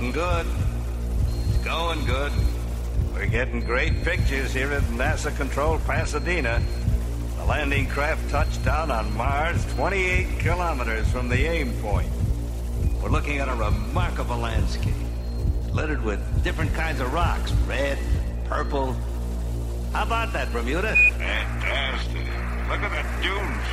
Looking good. Going good. We're getting great pictures here at NASA-controlled Pasadena. The landing craft touched down on Mars 28 kilometers from the aim point. We're looking at a remarkable landscape, littered with different kinds of rocks, red, purple. How about that, Bermuda? Fantastic. Look at the dunes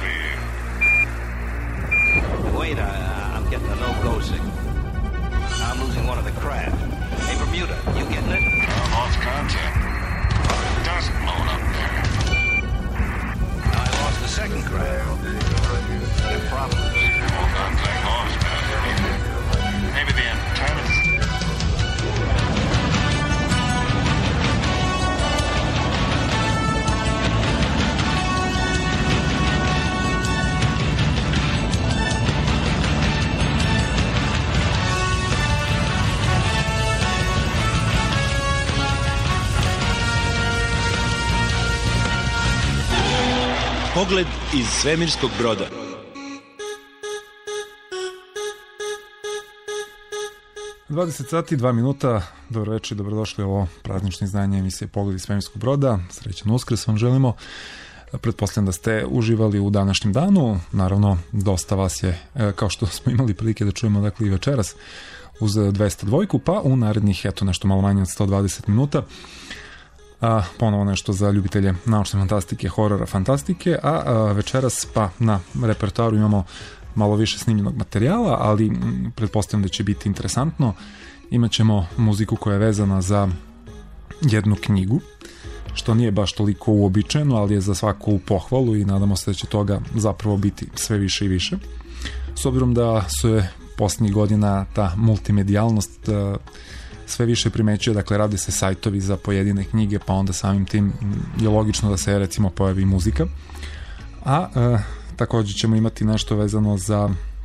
here. Wait, I'm getting a no-go signal. I'm losing one of the craft. Hey, Bermuda, you getting it? I lost contact. Dust blowing up there. I lost the second craft. No problem. Well, contact lost, man. Maybe the antennas. Pogled iz svemirskog broda. Dvadeset sati, 2 minuta. Dobro večer, dobrodošli u ovo praznično izdanje emisije Pogled iz svemirskog broda. Srećan Uskrs vam želimo. Pretpostavljam da ste uživali u današnjem danu. Naravno, dosta vas je, kao što smo imali prilike da čujemo, dakle i večeras, uz 202, pa u narednih, eto, nešto malo manje od 120 minuta. Ponovo nešto za ljubitelje naučne fantastike, horora, fantastike, a večeras pa na repertoaru imamo malo više snimljenog materijala, ali pretpostavljam da će biti interesantno. Imaćemo muziku koja je vezana za jednu knjigu, što nije baš toliko uobičajeno, ali je za svaku pohvalu i nadamo se da će toga zapravo biti sve više i više. S obzirom da su je posljednjih godina ta multimedijalnost sve više primećuje, dakle rade se sajtovi za pojedine knjige, pa onda samim tim je logično da se recimo pojavi muzika. Također ćemo imati nešto vezano za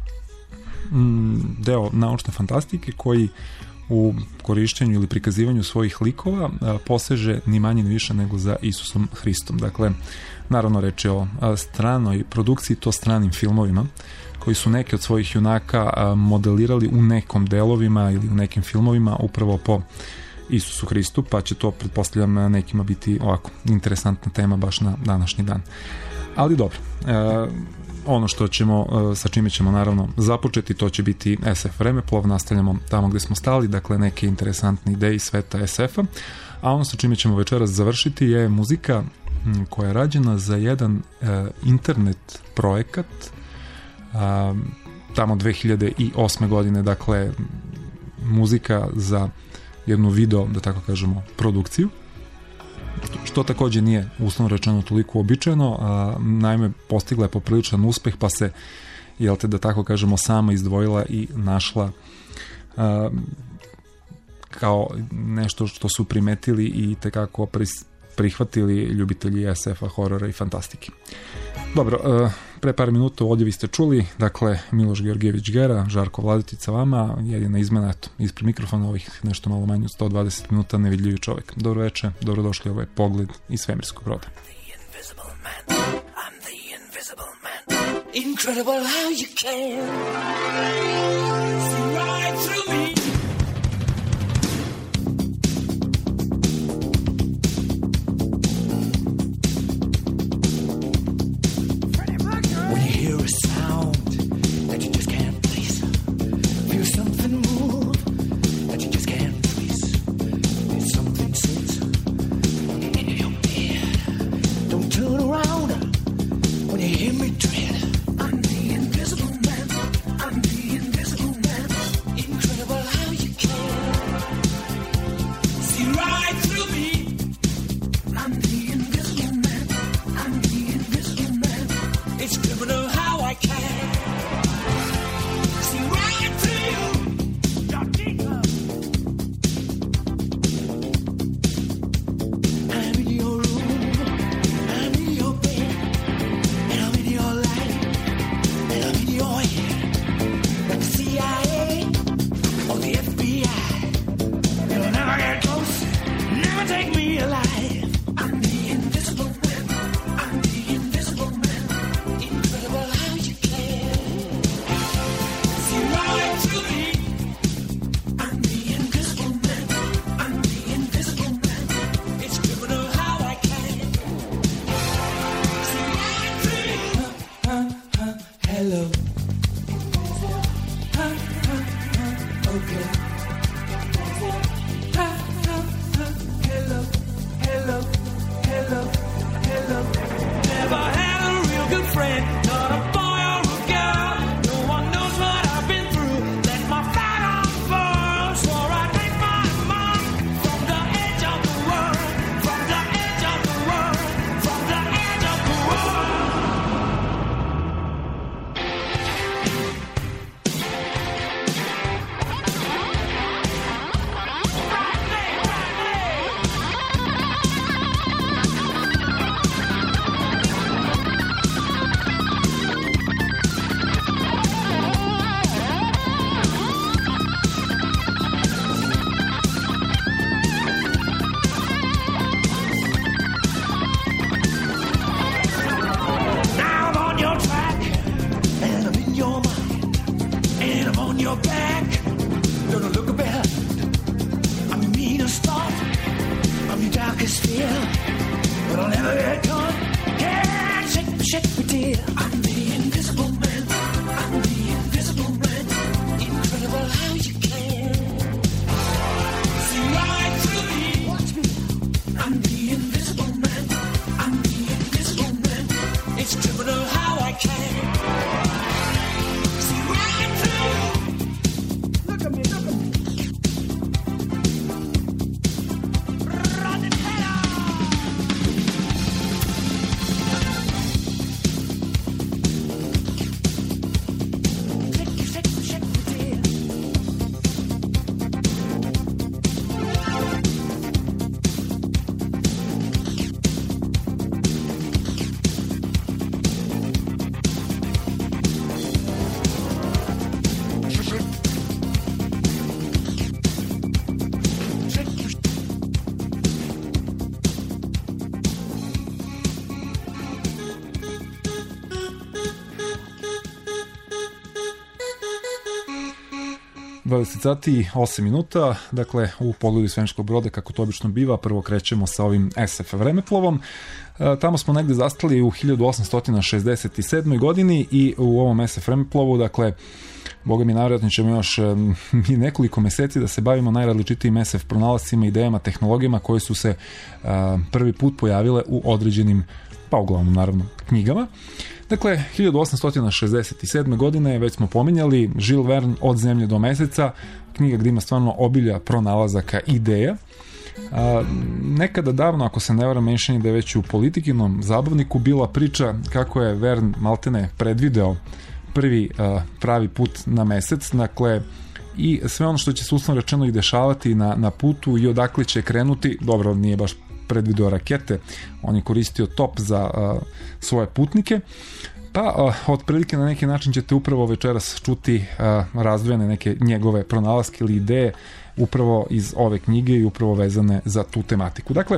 deo naučne fantastike koji u korišćenju ili prikazivanju svojih likova poseže ni manje ni više nego za Isusom Hristom. Dakle, naravno reč je o stranoj produkciji, to stranim filmovima, koji su neke od svojih junaka modelirali u nekom delovima ili u nekim filmovima upravo po Isusu Hristu, pa će to, pretpostavljam, nekima biti ovako interesantna tema baš na današnji dan. Ali dobro, ono što ćemo, sa čime ćemo naravno započeti, to će biti SF vremeplov, nastavljamo tamo gdje smo stali, dakle neke interesantne ideje iz sveta SF-a, a ono sa čime ćemo večeras završiti je muzika koja je rađena za jedan internet projekat tamo 2008. godine, dakle muzika za jednu video, da tako kažemo, produkciju, što također nije uslovno rečeno toliko uobičajeno, naime postigla je popriličan uspeh, pa se, jel te, da tako kažemo, sama izdvojila i našla kao nešto što su primetili i tekako prihvatili ljubitelji SF-a, horora i fantastike. Dobro, pre par minuta ovdje vi ste čuli, dakle, Miloš Georgijević Gera, Žarko Vladetica vama, jedina izmena, eto, ispred mikrofona ovih nešto malo manje od 120 minuta, nevidljivi čovjek. Dobro večer, dobrodošli, ovo je Pogled iz svemirskog broda. Incredible how you can see right through me. When you hear a sound that you just can't place, feel something move that you just can't trace, there's something sits in your head. Don't turn around when you hear me tread. I'm the invisible man. I'm the invisible man. sphere. It'll never get gone. Yeah, shake me, dear. I'm the invisible man. I'm the invisible man. Incredible how you can see right through me. Watch me. I'm the invisible man. I'm the invisible man. It's criminal how I can see right through. Look at me, look at me. Sati 8 minuta, dakle u pogledu svemirskog broda, kako to obično biva, prvo krećemo sa ovim SF vremeplovom. Tamo smo negde zastali u 1867. godini i u ovom SF vremeplovu, dakle, boga mi najvjerojatnije ćemo još i nekoliko meseci da se bavimo najrazličitijim SF pronalascima, idejama, tehnologijama koje su se prvi put pojavile u određenim, pa uglavnom naravno, knjigama. Dakle, 1867. godine, već smo pominjali, Jules Verne, Od zemlje do meseca, knjiga gdje ima stvarno obilja pronalazaka ideja. Nekada davno, ako se ne varam, menšanje da je već u Politikinom zabavniku bila priča kako je Verne maltene predvideo prvi pravi put na mesec, dakle, i sve ono što će se uslovno rečeno i dešavati na putu i odakle će krenuti, dobro, nije baš predvideo rakete, on je koristio top za svoje putnike, pa otprilike na neki način ćete upravo večeras čuti razdvojene neke njegove pronalaske ili ideje upravo iz ove knjige i upravo vezane za tu tematiku. Dakle,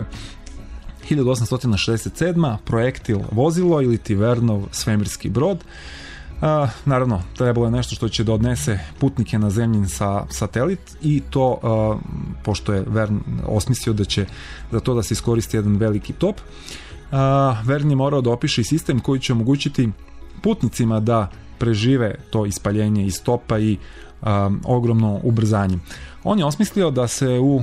1867. projektil vozilo ili ti Vernov svemirski brod. Naravno, trebalo je nešto što će da odnese putnike na zemljin satelit i to, pošto je Verne osmislio da će za to da se iskoristi jedan veliki top, Verne je morao da opiše sistem koji će omogućiti putnicima da prežive to ispaljenje iz topa i ogromno ubrzanje. On je osmislio da se u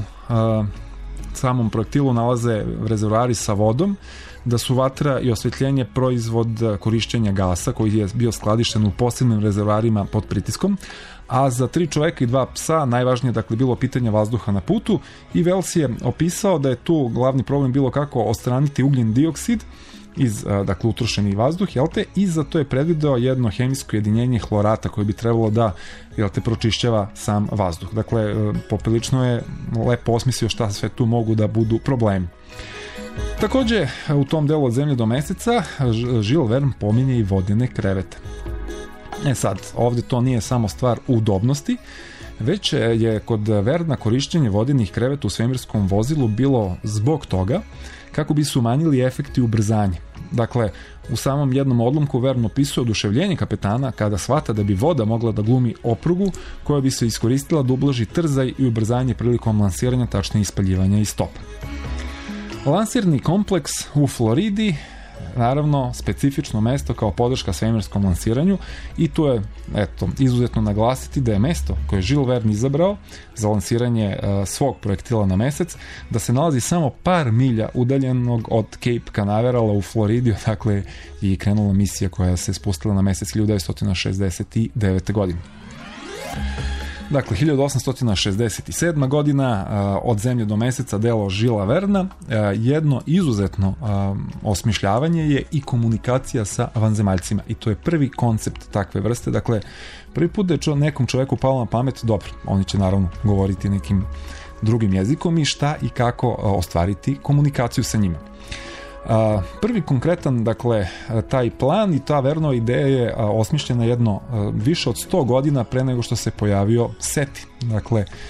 samom projektilu nalaze rezervoari sa vodom, da su vatra i osvetljenje proizvod korišćenja gasa koji je bio skladišten u posebnim rezervoarima pod pritiskom, a za 3 čoveka i 2 psa najvažnije dakle bilo pitanje vazduha na putu i Wells je opisao da je tu glavni problem bilo kako odstraniti ugljen dioksid iz dakle utrošeni vazduh, jel te, i za to je predvideo jedno hemijsko jedinjenje hlorata koje bi trebalo da, jel te, pročišćava sam vazduh. Dakle, poprilično je lepo osmislio šta sve tu mogu da budu problemi. Takođe, u tom delu Od zemlje do meseca Jules Verne pominje i vodene krevete. Sad, ovdje to nije samo stvar udobnosti, već je kod Verna korišćenje vodenih kreveta u svemirskom vozilu bilo zbog toga kako bi se umanjili efekti ubrzanja. Dakle, u samom jednom odlomku Verne opisuje oduševljenje kapetana kada shvata da bi voda mogla da glumi oprugu koja bi se iskoristila da ublaži trzaj i ubrzanje prilikom lansiranja, tačnije ispaljivanja iz topa. Lansirni kompleks u Floridi, naravno, specifično mesto kao podrška svemirskom lansiranju i tu je, eto, izuzetno naglasiti da je mesto koje je Jules Verne izabrao za lansiranje svog projektila na mesec, da se nalazi samo par milja udaljenog od Cape Canaverala u Floridi, dakle i krenula misija koja se spustila na mesec 1969. godine. Dakle, 1867. godina, Od zemlje do meseca, delo Julesa Verna. Jedno izuzetno osmišljavanje je i komunikacija sa vanzemaljcima i to je prvi koncept takve vrste. Dakle, prvi put da je nekom čoveku palo na pamet, dobro, oni će naravno govoriti nekim drugim jezikom i šta i kako ostvariti komunikaciju sa njima. Prvi konkretan, dakle, taj plan i ta Vernova ideja je osmišljena jedno više od 100 godina pre nego što se pojavio SETI. Dakle,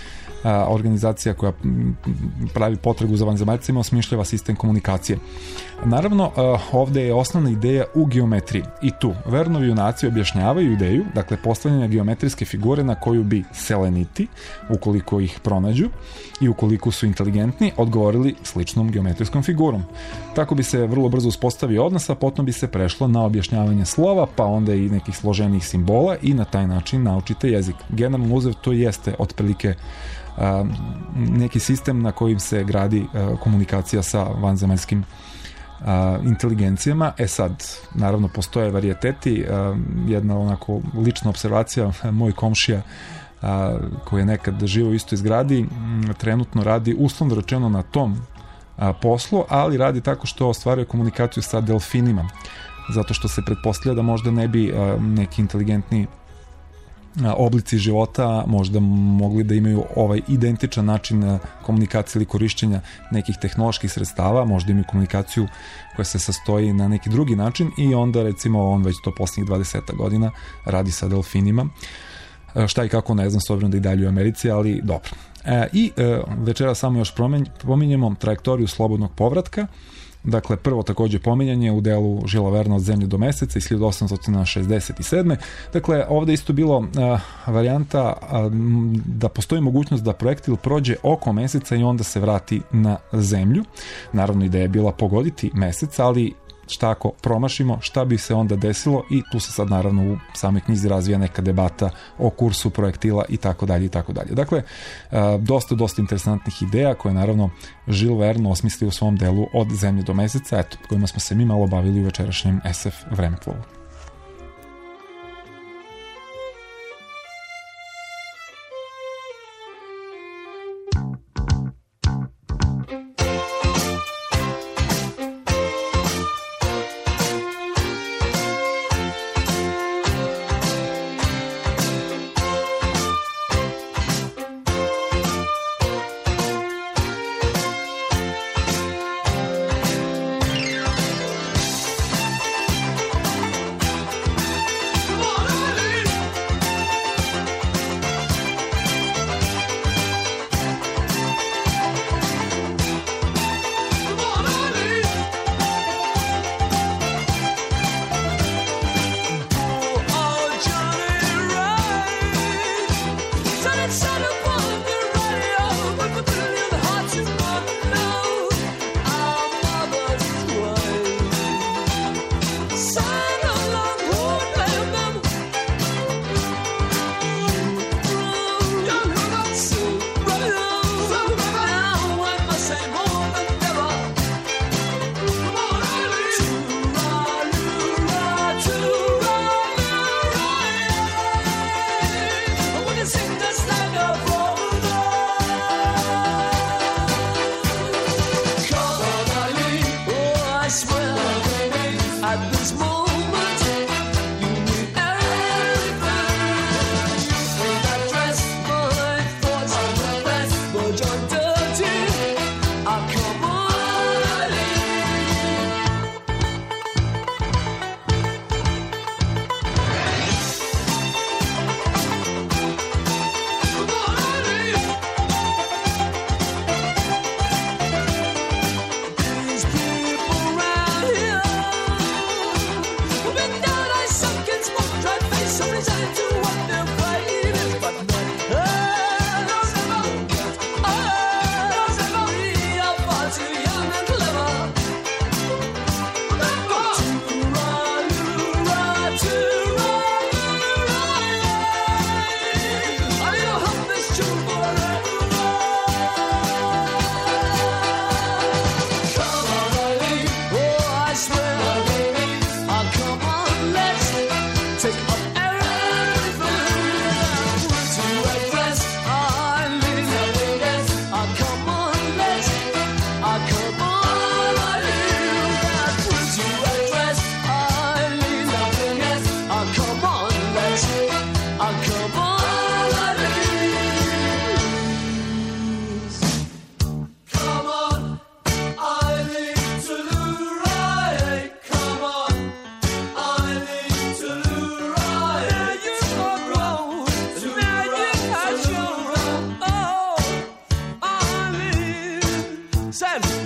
organizacija koja pravi potragu za vanzemaljcima, osmišljava sistem komunikacije. Naravno, ovde je osnovna ideja u geometriji i tu Vernovi junaci objašnjavaju ideju, dakle postavljanja geometrijske figure na koju bi seleniti, ukoliko ih pronađu i ukoliko su inteligentni, odgovorili sličnom geometrijskom figurom. Tako bi se vrlo brzo uspostavio odnos, a potom bi se prešlo na objašnjavanje slova, pa onda i nekih složenijih simbola i na taj način naučite jezik. Generalno uzeo to jeste otprilike neki sistem na kojim se gradi komunikacija sa vanzemaljskim inteligencijama. Sad, naravno, postoje varijeteti. Jedna onako lična observacija, moj komšija koji je nekad živio u istoj zgradi, trenutno radi uslovno rečeno na tom poslu, ali radi tako što ostvaruje komunikaciju sa delfinima, zato što se pretpostavlja da možda ne bi neki inteligentni oblici života možda mogli da imaju ovaj identičan način komunikacije ili korišćenja nekih tehnoloških sredstava, možda imaju komunikaciju koja se sastoji na neki drugi način i onda recimo on već to posljednjih 20 godina radi sa delfinima. Šta i kako ne znam, s obzirom da i dalje u Americi, ali dobro. Večera samo još pominjemo trajektoriju slobodnog povratka. Dakle, prvo takođe pominjanje u delu Žila Verna od zemlje do meseca iz 1867. Dakle, ovde isto bilo varijanta da postoji mogućnost da projektil prođe oko meseca i onda se vrati na zemlju. Naravno, ideja je bila pogoditi mesec, ali šta ako promašimo, šta bi se onda desilo, i tu se sad naravno u samoj knjizi razvija neka debata o kursu projektila i tako dalje i tako dalje. Dakle, dosta interesantnih ideja koje naravno Jules Verne osmislio u svom delu od zemlje do meseca, eto, kojima smo se mi malo bavili u večerašnjem SF Vremeplovu.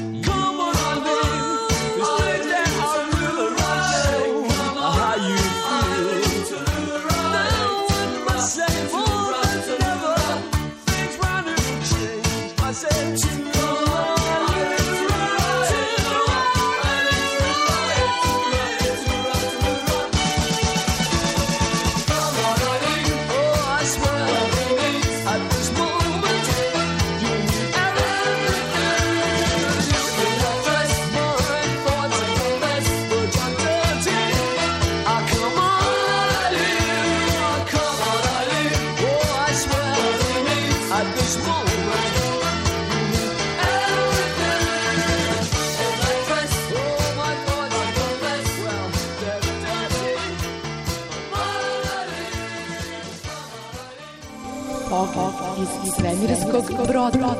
Come on, darling. It's things that I really want to know how you feel. Now what must say more than ever? Things round here will change. I said to iz svemirskog broda.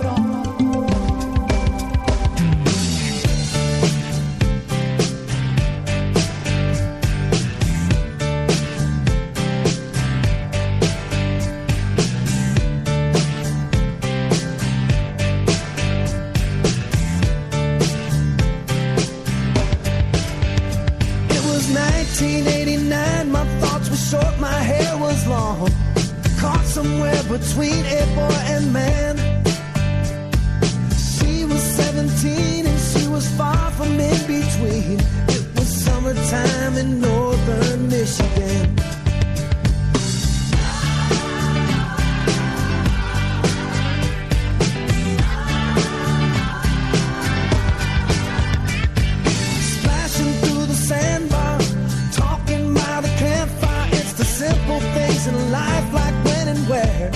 It was 1989, my thoughts were short, my hair was long. Caught somewhere between a boy and man. She was 17 and she was far from in between. It was summertime in northern Michigan. Splashing through the sandbar, talking by the campfire. It's the simple things in life, like when and where.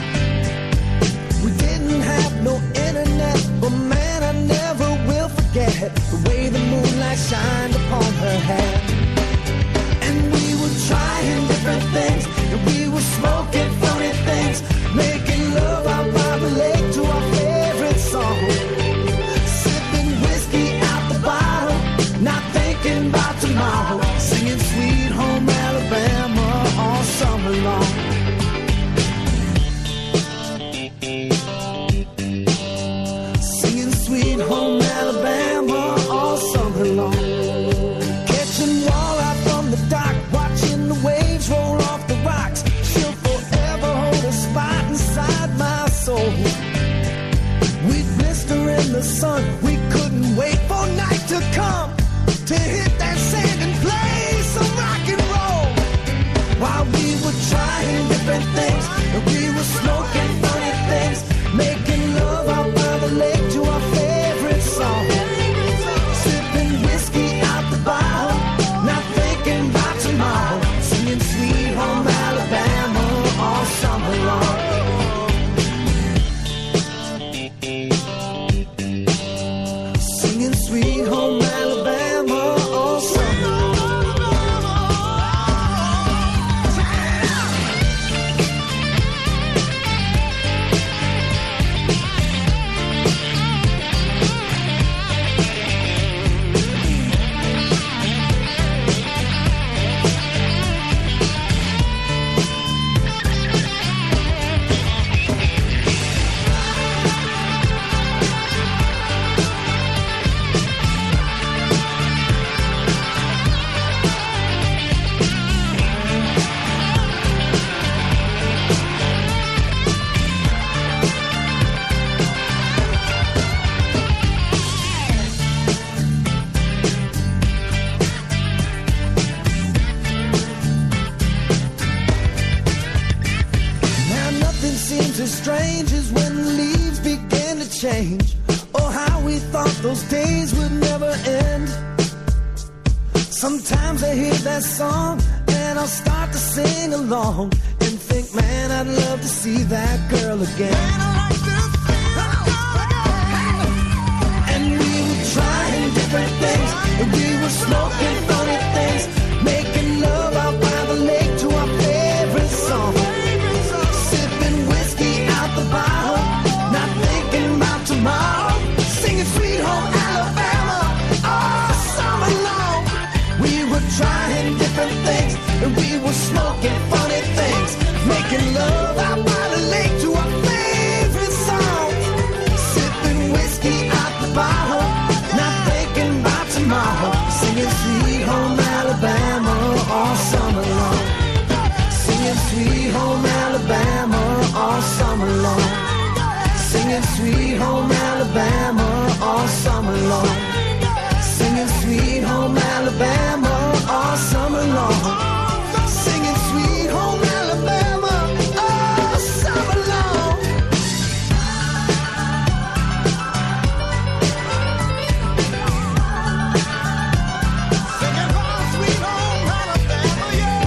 We didn't have no internet, but man, I never will forget the way the moonlight shined upon her hair. And we were trying different things, and we were smoking funny things, making love out by the lake to our favorite song. Sipping whiskey out the bottle, not thinking about tomorrow, singing Sweet Home Alabama all summer long. Singing Sweet Home Alabama all summer long. Catching walleye from the dock, watching the waves roll off the rocks. She'll forever hold a spot inside my soul. We'd blister in the sun, we couldn't wait for night to come to hit that sand and play some rock and roll. While we were trying different things, and we were smoking funny things, making love out by the lake to our favorite song. Sipping whiskey out the bottle, not thinking about tomorrow, singing Sweet Home Alabama all summer long. Singing Sweet Home Alabama all summer long. As strange as when the leaves began to change. Oh, how we thought those days would never end. Sometimes I hear that song and I'll start to sing along and think, man, I'd love to see that girl again. Man, I like this and we were trying different things, and we were smoking funny things, making love out by the lake to our favorite song. The bottle, not thinking about tomorrow, singing Sweet Home Alabama all summer long. We were trying different things, and we were smoking funny things, making love out by the lake to our favorite singing Sweet Home Alabama all summer long. Singing Sweet Home Alabama all summer long. Singing home, Sweet Home Alabama, yeah.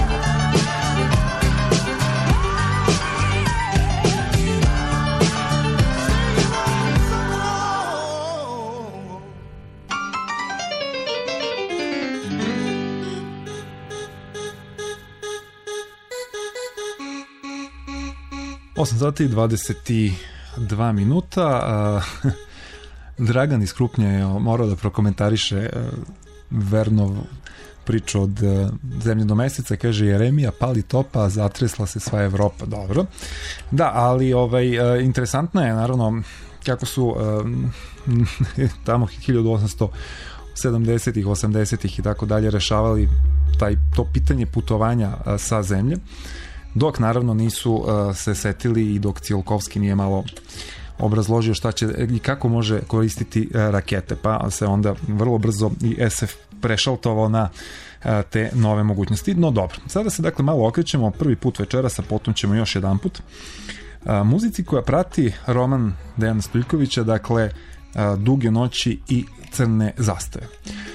Osam sati i 22 minuta. Dragan iz Krupnja je morao da prokomentariše Vernov priču od zemlje do meseca, kaže Jeremija pali topa, zatresla se sva Evropa. Dobro. Da, ali interesantno je naravno kako su tamo 1870-ih, 80-ih i tako dalje rešavali to pitanje putovanja sa zemlje, dok naravno nisu se setili i dok Tsiolkovski nije malo obrazložio šta će i kako može koristiti rakete, pa se onda vrlo brzo i SF prešaltovao na te nove mogućnosti. No dobro, sada se dakle malo okrećemo prvi put večeras, a potom ćemo još jedan put muzici koja prati roman Dejana Stojiljkovića, dakle Duge noći i crne zastave.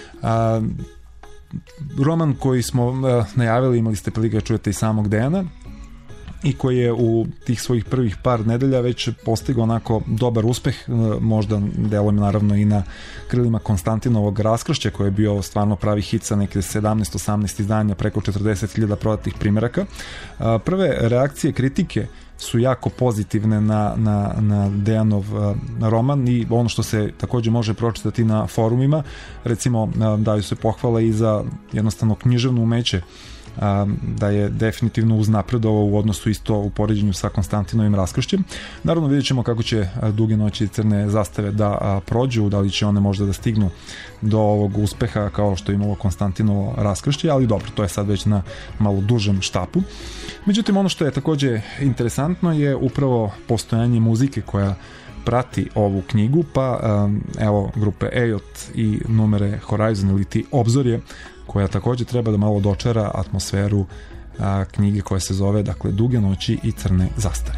Roman koji smo najavili, imali ste prilike da čujete i samog Dejana, i koji je u tih svojih prvih par nedelja već postigao onako dobar uspeh, možda delom naravno i na krilima Konstantinovog Raskršća, koji je bio stvarno pravi hit sa neke 17-18 izdanja, preko 40.000 prodatih primeraka. Prve reakcije kritike su jako pozitivne na Dejanov roman i ono što se takođe može pročitati na forumima, recimo daju se pohvale i za jednostavno književno umeće, da je definitivno uznapredovao u odnosu isto u poređenju sa Konstantinovim Raskršćem. Naravno vidjet ćemo kako će Duge noći i crne zastave da prođu, da li će one možda da stignu do ovog uspeha kao što je imalo Konstantinovo Raskršće, ali dobro, to je sad već na malo dužem štapu. Međutim, ono što je takođe interesantno je upravo postojanje muzike koja prati ovu knjigu, pa evo grupe Ejot i numere Horizon ili ti Obzorje, koja takođe treba da malo dočara atmosferu knjige koja se zove, dakle, Duge noći i crne zastave.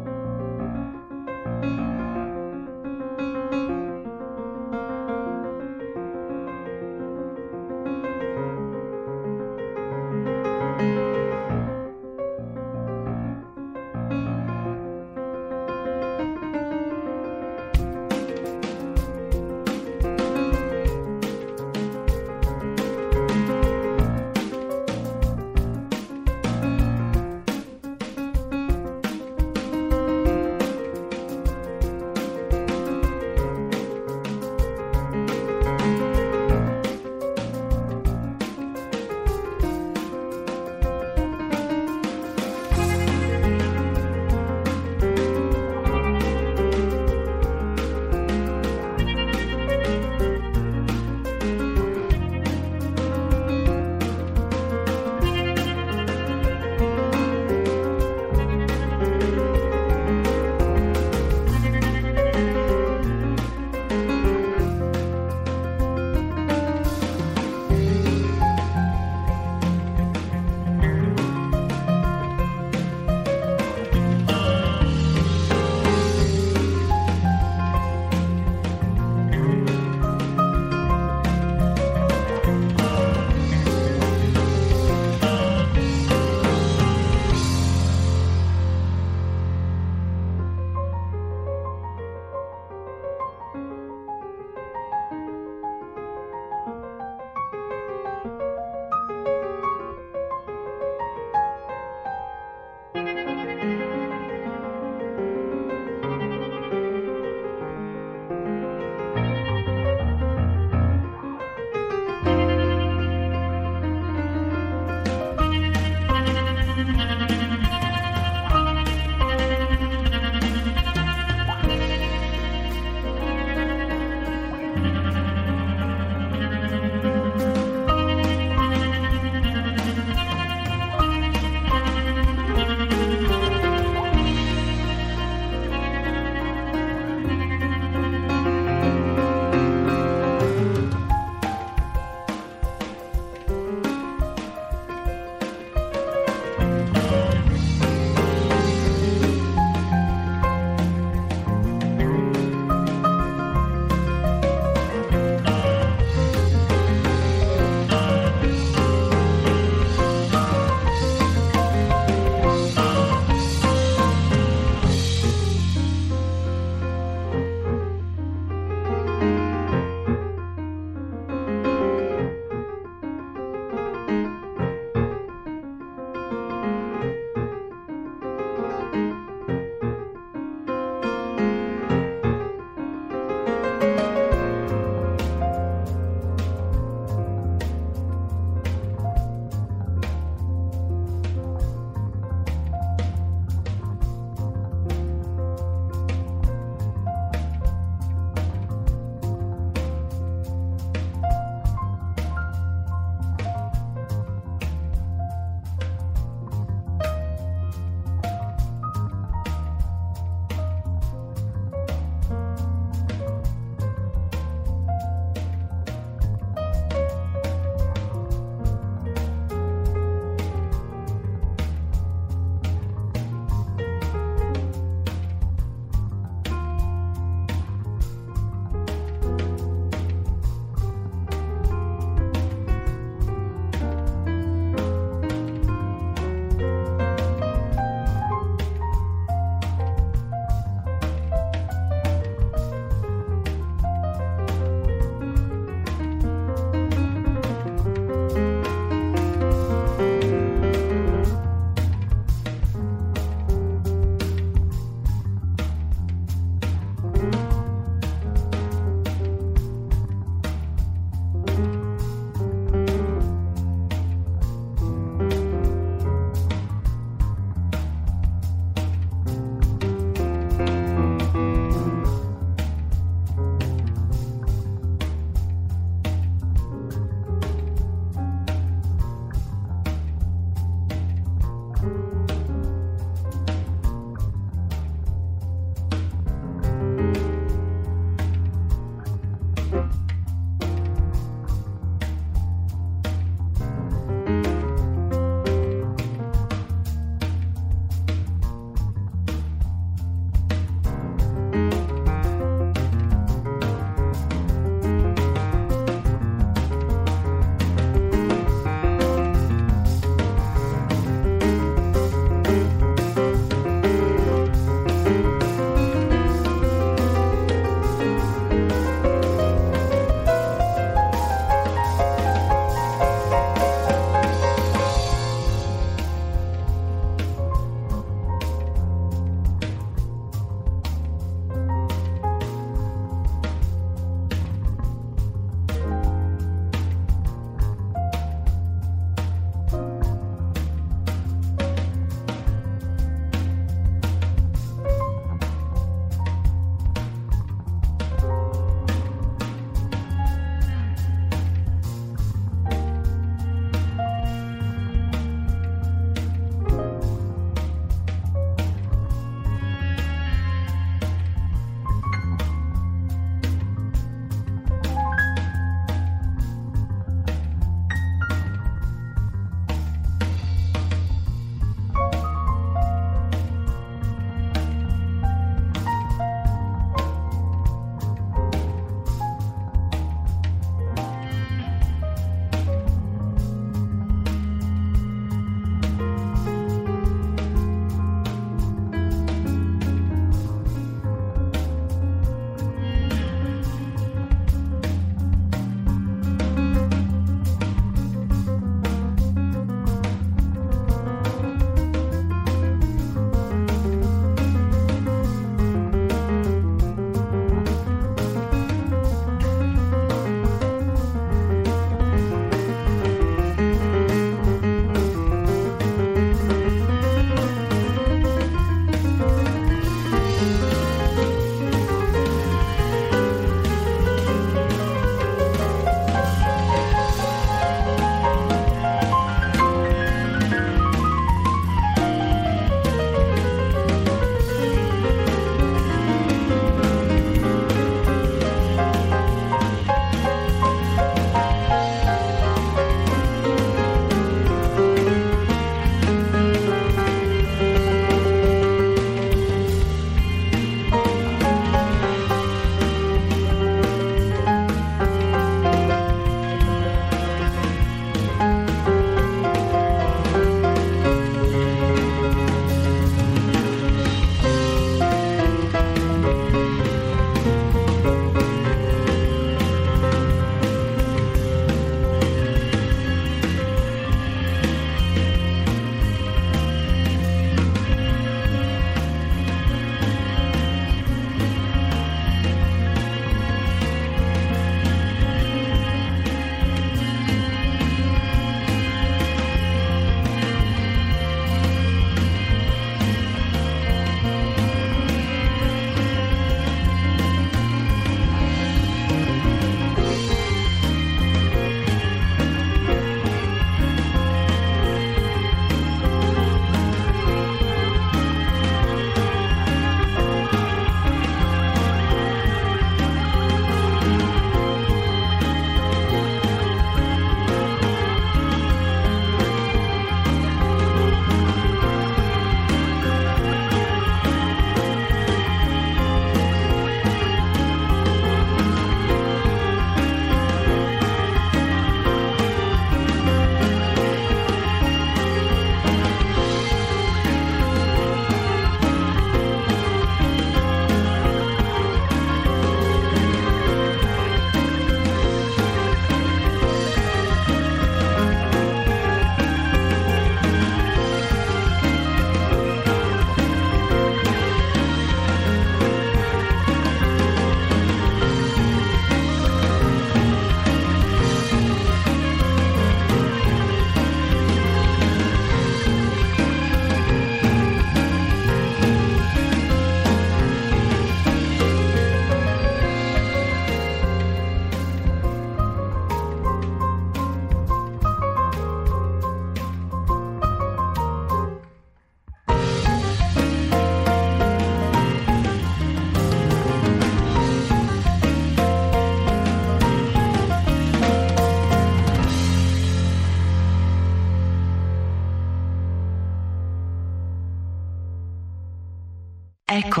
Eko.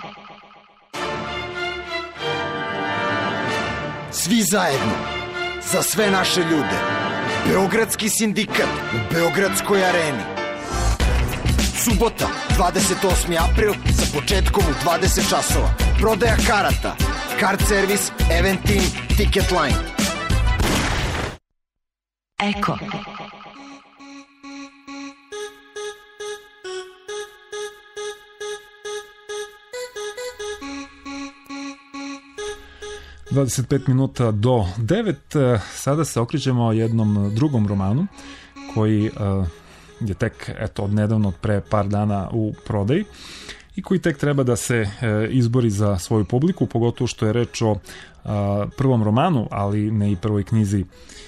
Svi zajedno, za sve naše ljude. Beogradski sindikat u Beogradskoj areni. Subota, 28. april, sa početkom u 20 časova. Prodaja karata, Card Service, Eventim, Ticket Line. Eko. ...25 minuta do 9. Sada se okrećemo jednom drugom romanu koji je tek od nedavno, od pre par dana u prodaji i koji tek treba da se izbori za svoju publiku, pogotovo što je reč o prvom romanu, ali ne i prvoj knjizi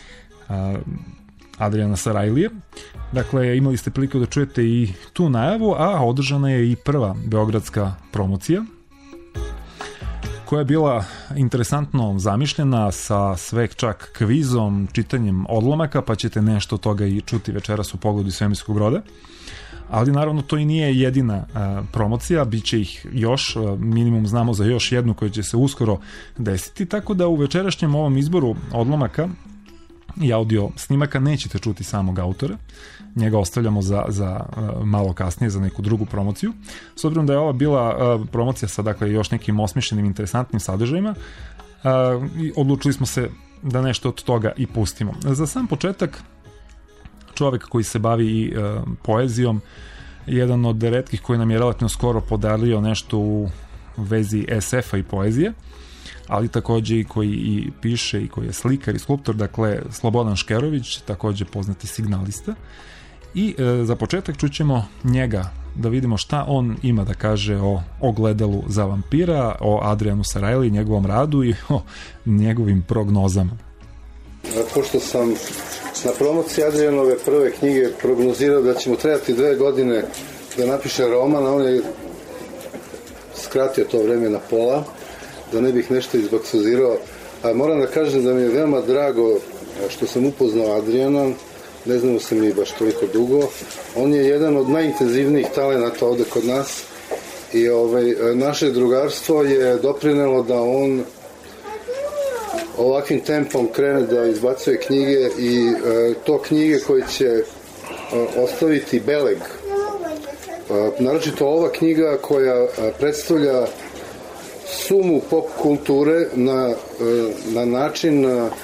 Adriana Sarajlije. Dakle, imali ste priliku da čujete i tu najavu, a održana je i prva beogradska promocija, koja je bila interesantno zamišljena sa sve čak kvizom, čitanjem odlomaka, pa ćete nešto od toga i čuti večeras u Pogledu iz svemirskog broda. Ali naravno to i nije jedina promocija, bit će ih još, minimum znamo za još jednu koja će se uskoro desiti, tako da u večerašnjem ovom izboru odlomaka i audio snimaka nećete čuti samog autora, njega ostavljamo za malo kasnije, za neku drugu promociju. S obzirom da je ova bila promocija sa dakle još nekim osmišljenim, interesantnim sadržajima, odlučili smo se da nešto od toga i pustimo. Za sam početak, čovjek koji se bavi i poezijom, jedan od retkih koji nam je relativno skoro podario nešto u vezi SF-a i poezije, ali takođe i koji i piše i koji je slikar i skulptor, dakle Slobodan Škerović, takođe poznati signalista. I za početak čućemo njega, da vidimo šta on ima da kaže o Ogledalu za vampira, o Adrianu Sarajliji, njegovom radu i o njegovim prognozama. Pošto sam na promociji Adrianove prve knjige prognozirao da će mu trebati 2 godine da napiše roman, a on je skratio to vreme na pola, da ne bih nešto izbaksuzirao. Moram da kažem da mi je veoma drago što sam upoznao Adriana, ne znamo se mi baš toliko dugo. On je jedan od najintenzivnijih talenata ovde kod nas i naše drugarstvo je doprinelo da on ovakvim tempom krene da izbacuje knjige i to knjige koje će ostaviti beleg. Naročito ova knjiga koja predstavlja sumu pop kulture na način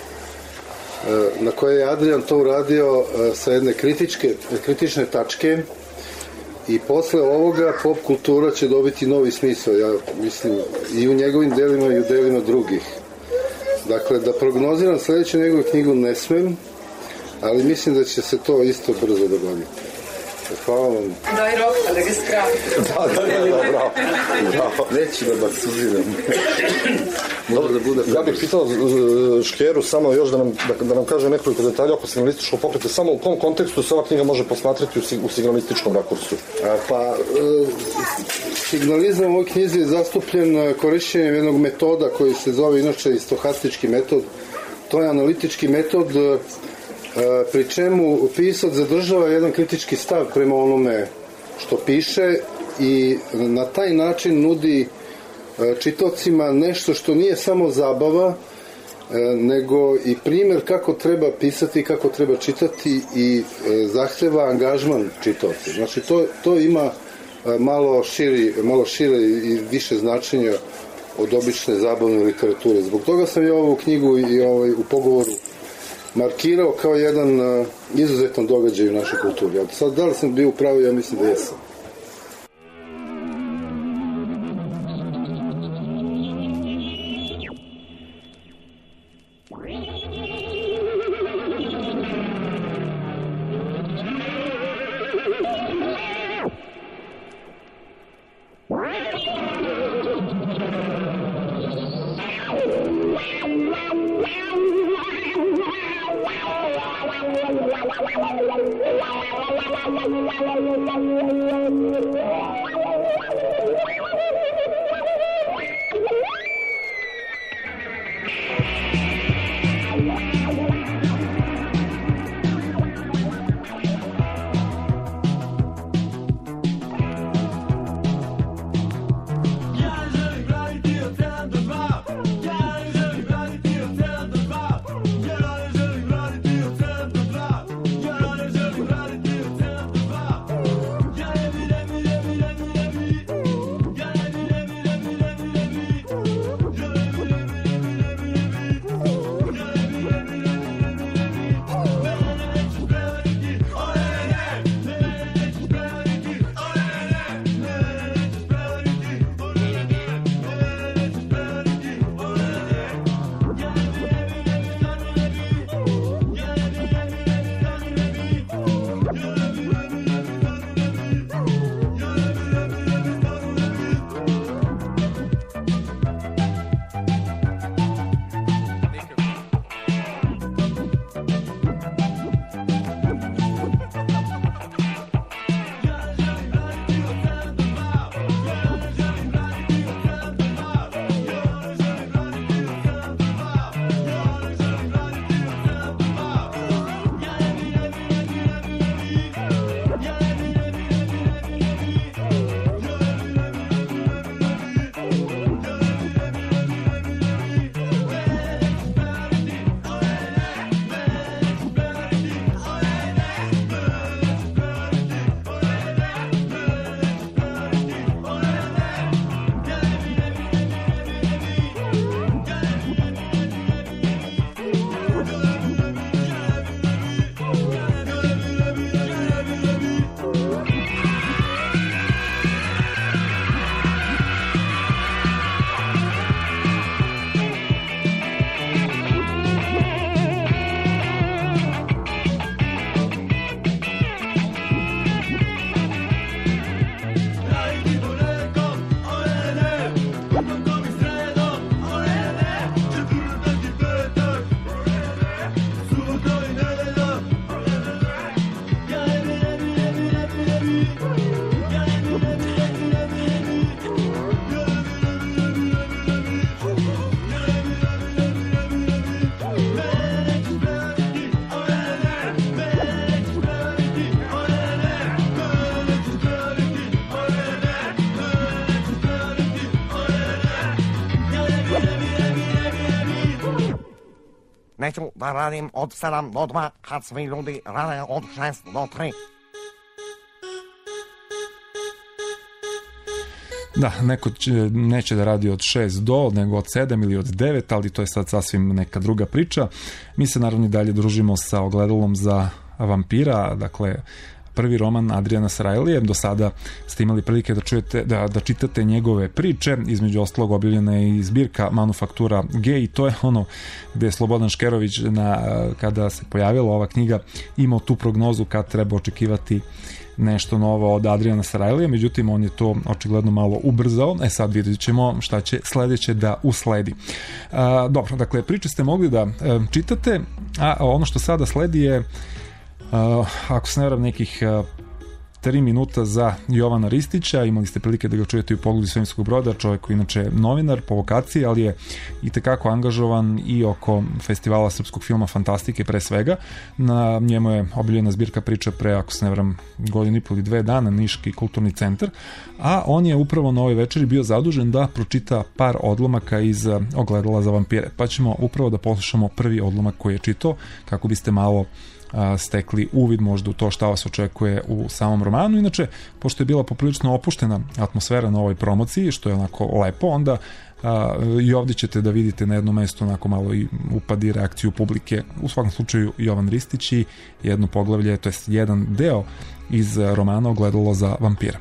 na koje je Adrian to uradio sa jedne kritične tačke i posle ovoga pop kultura će dobiti novi smisao, ja mislim, i u njegovim delima i u delima drugih. Dakle, da prognoziram sledeću njegovu knjigu ne smem, ali mislim da će se to isto brzo dogoditi. Hvala vam. Daj rok, da ga skrati. Bravo. Neću da baksuziram. Dobro, ja bih pitao Škeru samo još da nam kaže nekoliko detalja oko signalističkog pokreta, samo u kom kontekstu se ova knjiga može posmatrati u signalističkom rakursu? Signalizam u ovoj knjizi je zastupljen korišćenjem jednog metoda koji se zove inače stohastički metod. To je analitički metod pri čemu pisac zadržava jedan kritički stav prema onome što piše i na taj način nudi čitaocima nešto što nije samo zabava, nego i primjer kako treba pisati, kako treba čitati i zahteva angažman čitaoca. Znači to ima malo šire i više značenja od obične zabavne literature. Zbog toga sam ja ovu knjigu i u pogovoru markirao kao jedan izuzetan događaj u našoj kulturi. A sad, da li sam bio u pravu, ja mislim da jesam. Neću da radim od 7 do 2 kad svi ljudi rade od 6 do 3. Da, neko neće da radi od 6 do, nego od 7 ili od 9, ali to je sad sasvim neka druga priča. Mi se naravno i dalje družimo sa Ogledalom za vampira, dakle prvi roman Adriana Sarajlije. Do sada ste imali prilike da čujete, da čitate njegove priče, između ostalog objavljena je i zbirka Manufaktura G i to je ono gde je Slobodan Škerović kada se pojavila ova knjiga imao tu prognozu kad treba očekivati nešto novo od Adriana Sarajlija, međutim on je to očigledno malo ubrzao. Sad vidjet ćemo šta će sledeće da usledi. Dobro, dakle priče ste mogli da čitate, a ono što sada sledi je ako se ne varam nekih 3 minuta za Jovana Ristića. Imali ste prilike da ga čujete u Pogledu svemirskog broda, čovjek koji inače novinar po vokaciji, ali je i tekako angažovan i oko festivala srpskog filma Fantastike pre svega. Na njemu je objavljena zbirka priča pre, ako se ne varam, 1,5 ili 2 dana, Niški kulturni centar, a on je upravo na ovoj večeri bio zadužen da pročita par odlomaka iz Ogledala za vampire. Pa ćemo upravo da poslušamo prvi odlomak koji je čitao, kako biste malo stekli uvid možda u to šta vas očekuje u samom romanu. Inače, pošto je bila poprilično opuštena atmosfera na ovoj promociji, što je onako lepo, onda i ovdje ćete da vidite na jednom mestu onako malo i upad i reakciju publike. U svakom slučaju Jovan Ristić i jedno poglavlje, to je jedan deo iz romana Ogledalo za vampira.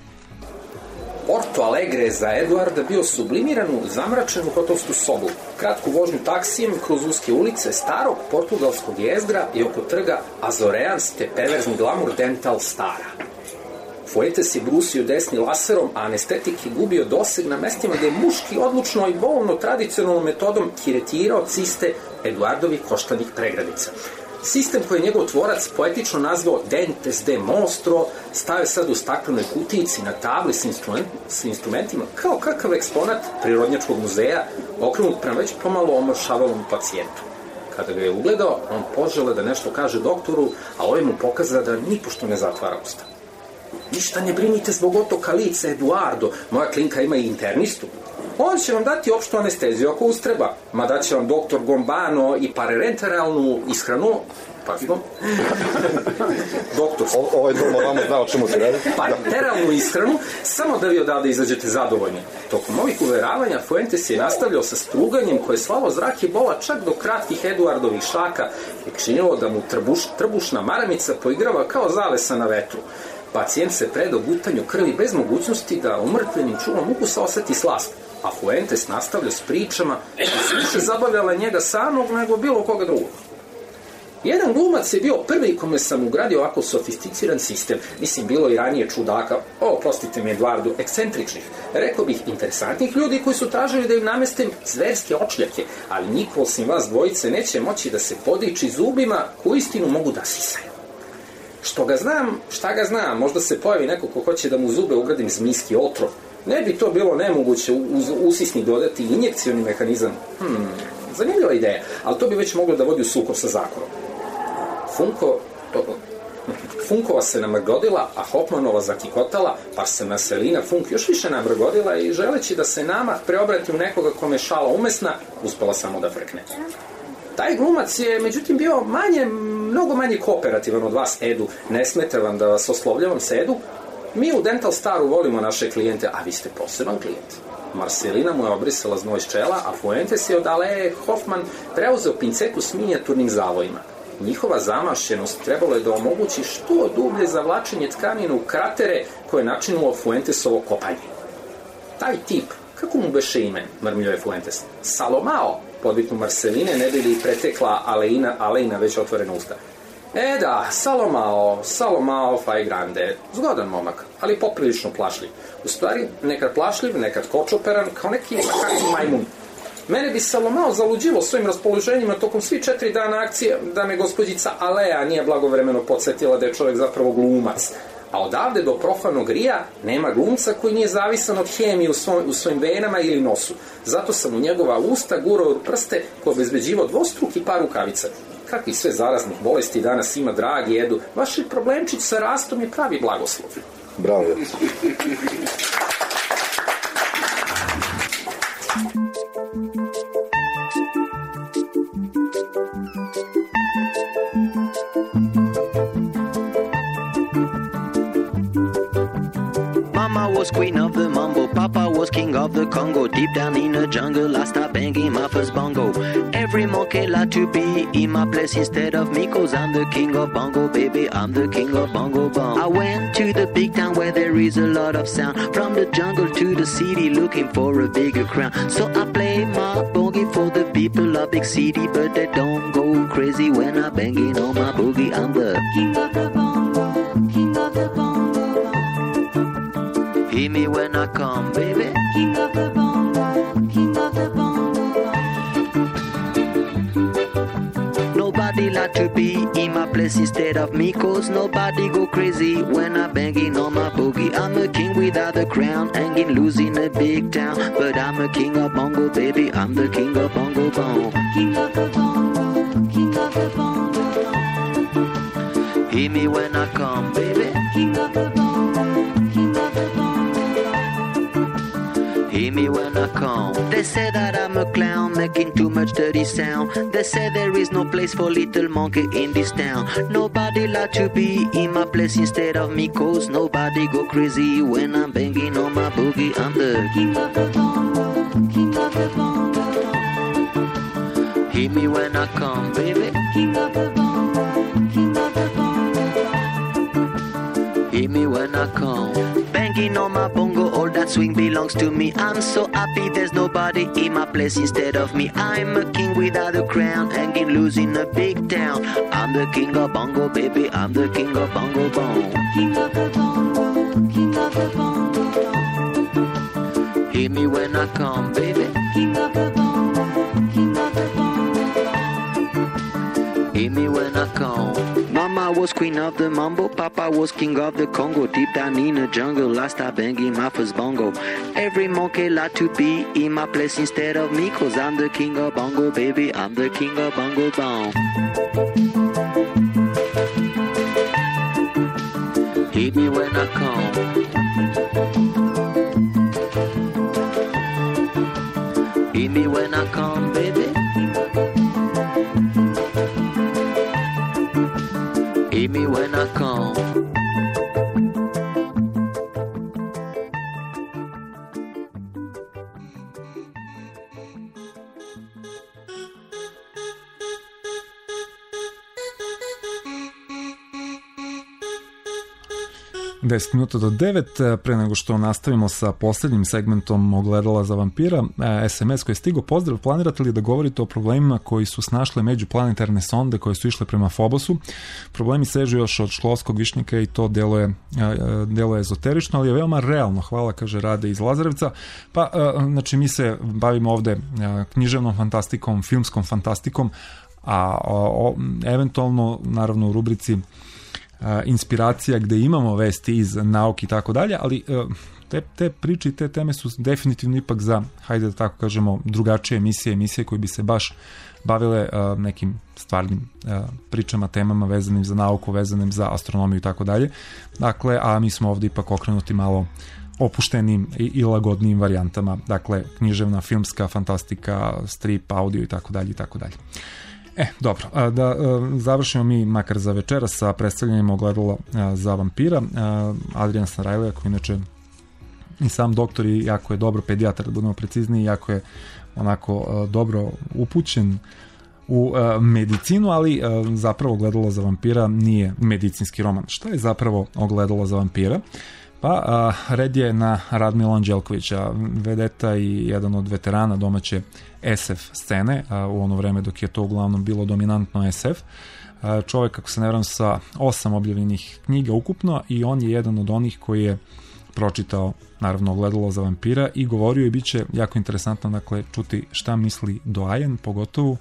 Porto Alegre je za Eduarda bio sublimiran u zamračenu hotelsku sobu, kratku vožnju taksijem kroz uske ulice starog portugalskog jezgra i oko trga Azoreans te perverzni glamur Dental Stara. Fuentes je brusio desni laserom, a anestetik je gubio doseg na mestima gde je muški odlučno i bolno tradicionalnom metodom kiretirao ciste Eduardovih koštanih pregradica. Sistem koji je njegov tvorac poetično nazvao Dentes de Monstro stavio sad u staklenoj kutijici na tabli s instrumentima kao kakav eksponat Prirodnjačkog muzeja okrenut prema već pomalo omršavalom pacijentu. Kada ga je ugledao, on požele da nešto kaže doktoru, a ovaj mu pokaza da nipošto ne zatvara usta. Ništa ne brinite zbog otoka lica, Eduardo, moja klinka ima i internistu. On će vam dati opštu anesteziju ako ustreba, ma daće vam doktor Gombano i parenteralnu ishranu, pardon, doktor... Ovaj doma vama zna o čemu se radi. Parenteralnu ishranu, samo da vi odavde izađete zadovoljni. Tokom ovih uveravanja Fuentes je nastavljao sa struganjem koje slalo zrak i bola čak do kratkih Eduardovih šaka i činilo da mu trbušna maramica poigrava kao zavesa na vetru. Pacijent se predao gutanju krvi bez mogućnosti da umrtvenim čulom ukusa oseti slast, a Fuentes nastavlja s pričama koja su više zabavljala njega samog nego bilo koga drugog. Jedan glumac je bio prvi kome sam ugradio ovako sofisticiran sistem. Mislim, bilo i ranije čudaka, prostite mi Eduardu, ekscentričnih, rekao bih interesantnih ljudi koji su tražili da im namestim zverske očljake, ali niko osim vas dvojice neće moći da se podiči zubima koji istinu mogu da sisaju. Šta ga znam, možda se pojavi neko ko hoće da mu zube ugradim zmijski otrov. Ne bi to bilo nemoguće uz usisnik dodati injekcioni mehanizam. Zanimljiva ideja, ali to bi već moglo da vodi u sukob sa zakonom. Funkova se namrgodila, a Hopmanova zakikotala, pa se Marcelina Funk još više namrgodila i želeći da se nama preobrati u nekoga kome je šala umesna, uspela samo da frkne. Taj glumac je, međutim, bio mnogo manje kooperativan od vas, Edu. Ne smete vam da vas oslovljavam se, Edu. Mi u Dental Staru volimo naše klijente, a vi ste poseban klijent. Marcelina mu je obrisala znoj s čela, a Fuentes je od Aleje Hoffman preuzeo pincetu s minijaturnim zavojima. Njihova zamašenost trebalo je da omogući što dublje zavlačenje tkanine u kratere koje je načinilo Fuentesovo kopanje. Taj tip, kako mu beše ime, mrmljio je Fuentes. Salomao, podviknu Marceline, ne bi li pretekla Alejna već otvorena usta. Da, Salomao faj grande, zgodan momak, ali poprilično plašljiv. U stvari, nekad plašljiv, nekad kočoperan, kao neki makaki majmun. Mene bi Salomao zaluđivo svojim raspoloženjima tokom svih 4 dana akcije da me gospođica Alea nije blagovremeno podsjetila da je čovjek zapravo glumac. A odavde do profanog Rija nema glumca koji nije zavisan od hemije u svojim venama ili nosu. Zato sam u njegova usta gurao prste koji obezbeđivao dvostruki par rukavica. Kakvi sve zaraznih bolesti danas ima, dragi Edu. Vaš problemčić sa rastom je pravi blagoslov. Bravo. was queen of the mambo, Papa was king of the Congo. Deep down in the jungle, I start banging my first bongo. Every monkey like to be in my place instead of me, 'cause I'm the king of bongo, baby, I'm the king of bongo bong. I went to the big town where there is a lot of sound, from the jungle to the city looking for a bigger crown. So I play my boogie for the people of big city, but they don't go crazy when I'm banging on my boogie. I'm the king of the bongo, king of the bongo bong. Hear me when I come, baby. King of the bongo, king of the bongo bong. Nobody like to be in my place instead of me, 'cause nobody go crazy when I'm banging on my boogie. I'm a king without a crown, hanging loose in a big town, but I'm a king of bongo, baby, I'm the king of bongo bong. King of the bongo, king of the bongo bong. Hear me when I come, baby. King of the bongo, king of the bongo bong. Hear me when I come. They say that I'm a clown, making too much dirty sound. They say there is no place for little monkey in this town. Nobody like to be in my place instead of me, 'cause nobody go crazy when I'm banging on my boogie. I'm the king of the bongo, king of the bongo bong. Hear me when I come, baby. King of the bongo, king of the bongo bong. Hear me when I come. Banging on my bongo, all that swing belongs to me. I'm so happy there's nobody in my place instead of me. I'm a king without a crown, hanging loose in a big town. I'm the king of bongo, baby, I'm the king of bongo bong. King of the bongo, king of the bongo bong. Hear me when I come, baby. King of the bongo, king of the bongo bong. Hear me when I come. Mama was queen of the mambo, Papa was king of the Congo. Deep down in the jungle, I start banging my first bongo. Every monkey like to be in my place instead of me, 'cause I'm the king of bongo, baby, I'm the king of bongo bong. Hit me when I come. Hit me when I come, baby. Hit me when I come. Deset minuta do 9, pre nego što nastavimo sa posljednjim segmentom Ogledala za vampira, SMS koji je stigo, pozdrav, planirate li da govorite o problemima koji su snašle međuplanetarne sonde koje su išle prema Fobosu? Problemi sežu još od školskog višnjaka i to deluje ezoterično, ali je veoma realno, hvala, kaže Rade iz Lazarevca. Pa, znači, mi se bavimo ovde književnom fantastikom, filmskom fantastikom, a eventualno, naravno, u rubrici inspiracija gde imamo vesti iz nauke i tako dalje, ali te priče i te teme su definitivno ipak za, hajde da tako kažemo, drugačije emisije koje bi se baš bavile nekim stvarnim pričama, temama vezanim za nauku, vezanim za astronomiju i tako dalje. Dakle, a mi smo ovde ipak okrenuti malo opuštenim i lagodnijim varijantama, dakle, književna, filmska, fantastika, strip, audio i tako dalje i tako dalje. Dobro, da završimo mi makar za večera sa predstavljanjem Ogledala za vampira. Adrian Sarajlija, koji inače i sam doktor i jako je dobro pedijatar, da budemo precizniji, jako je onako dobro upućen u medicinu, ali zapravo Ogledalo za vampira nije medicinski roman. Šta je zapravo Ogledalo za vampira? Pa, red je na Radmila Anđelkovića, vedeta i jedan od veterana domaće SF scene, u ono vreme dok je to uglavnom bilo dominantno SF. Čovjek, ako se ne varam, sa 8 objavljenih knjiga ukupno, i on je jedan od onih koji je pročitao, naravno, Ogledalo za vampira i govorio, i bit će jako interesantno, dakle, čuti šta misli doajen, pogotovo.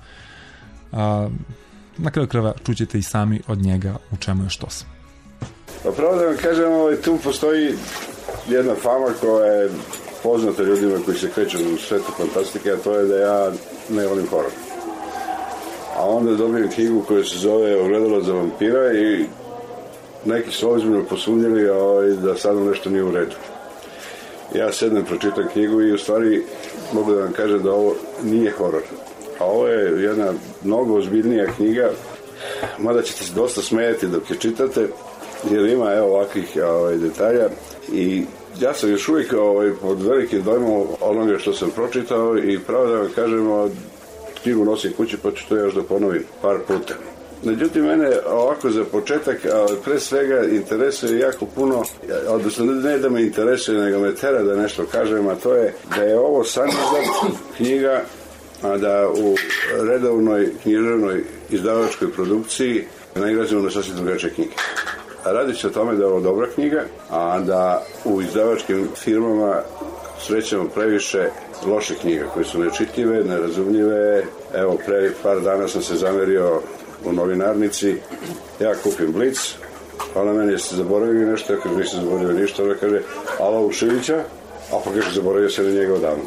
Na kraju krajeva čućete i sami od njega u čemu je što sam. Pa pravo da vam kažem, tu postoji jedna fama koja je poznata ljudima koji se kreću u svetu fantastike, a to je da ja ne volim horor. A onda dobijem knjigu koja se zove Ogledalo za vampira i neki su ozbiljno posumnjali da sad nešto nije u redu. Ja sednem, pročitam knjigu i u stvari mogu da vam kažem da ovo nije horor. A ovo je jedna mnogo ozbiljnija knjiga, mada ćete se dosta smijeti dok je čitate, jer ima ovakvih detalja i ja sam još uvijek pod velikim dojmom onoga što sam pročitao i pravo da vam kažem, knjigu nosim kući pa ću to još da ponovim par puta. Međutim, mene ovako za početak, pre svega interesuje jako puno, odnosno ne da me interesuje, nego me tera da nešto kažem, a to je da je ovo samizdat knjiga, a da u redovnoj književnoj izdavačkoj produkciji nailazimo na sasvim drugačije knjige. Radi se o tome da je ovo dobra knjiga, a da u izdavačkim firmama srećemo previše loše knjiga koje su nečitljive, nerazumljive. Evo, pre par dana sam se zamerio u novinarnici, ja kupim Blic, ona meni jeste zaboravili nešto, ja kaže nisam zaboravio ništa, ona kaže Ala Uševića, a pa kaže zaboravio se na njega odavno.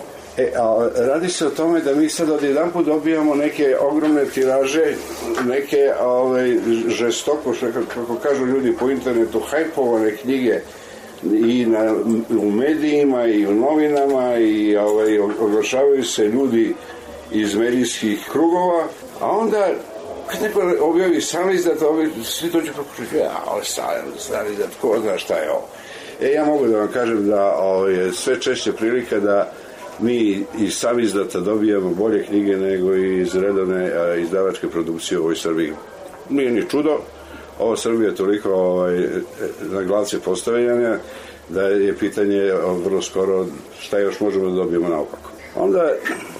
A radi se o tome da mi sad odjedanput dobijamo neke ogromne tiraže, neke žestoko, kako kažu ljudi po internetu, hajpovane knjige i u medijima i u novinama i oglašavaju se ljudi iz medijskih krugova, a onda kad neko objavi samizdat, svi to će pokušati, ali samizdat, ko zna šta je ovo. Ja mogu da vam kažem da je sve češće prilika da mi iz samizdata dobijamo bolje knjige nego iz redovne izdavačke produkcije u ovoj Srbiji. Nije ni čudo, ovo Srbija je toliko na glavce postavljanja da je pitanje vrlo skoro šta još možemo da dobijemo naopako. Onda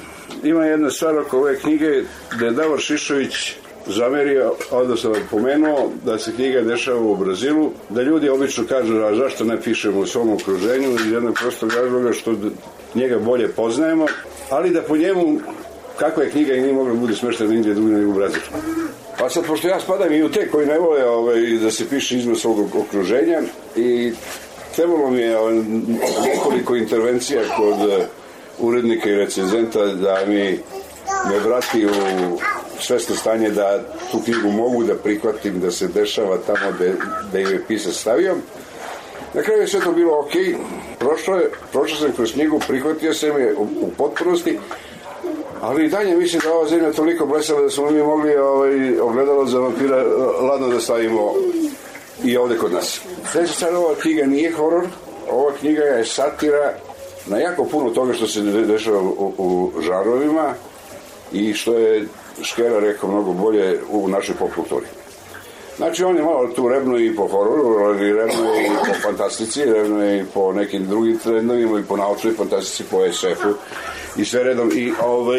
ima jedna stvar oko ove knjige da je Davor Šišović zamerio, odnosno pomenuo da se knjiga dešava u Brazilu, da ljudi obično kažu a zašto ne pišemo u svom okruženju, iz jednog prostog razloga što njega bolje poznajemo, ali da po njemu kakva je knjiga i nije mogla bude smeštena nigdje drugdje nego u Brazilu. Pa sad, pošto ja spadam i u te koji ne vole da se piše izvan svog okruženja i trebalo mi je nekoliko intervencija kod urednika i recenzenta da mi me vrati u svesno stanje da tu knjigu mogu da prihvatim, da se dešava tamo gde je pisac stavio. Na kraju je sve to bilo ok, prošao sam kroz knjigu, prihvatio sam je u potpunosti, ali i dalje mislim da ova zemlja toliko blesava da smo mi mogli ogledalo za vampira ladno da stavimo i ovde kod nas. Sljedeća sad, ova knjiga nije horor, ova knjiga je satira na jako puno toga što se dešava u žanrovima i što je Škera rekao mnogo bolje u našoj pop kulturi. Znači on je malo tu rebno i po hororu, ali rebno je i po fantastici, rebno je i po nekim drugim trendovima i po naučnoj fantastici, po SF-u i sve redom. I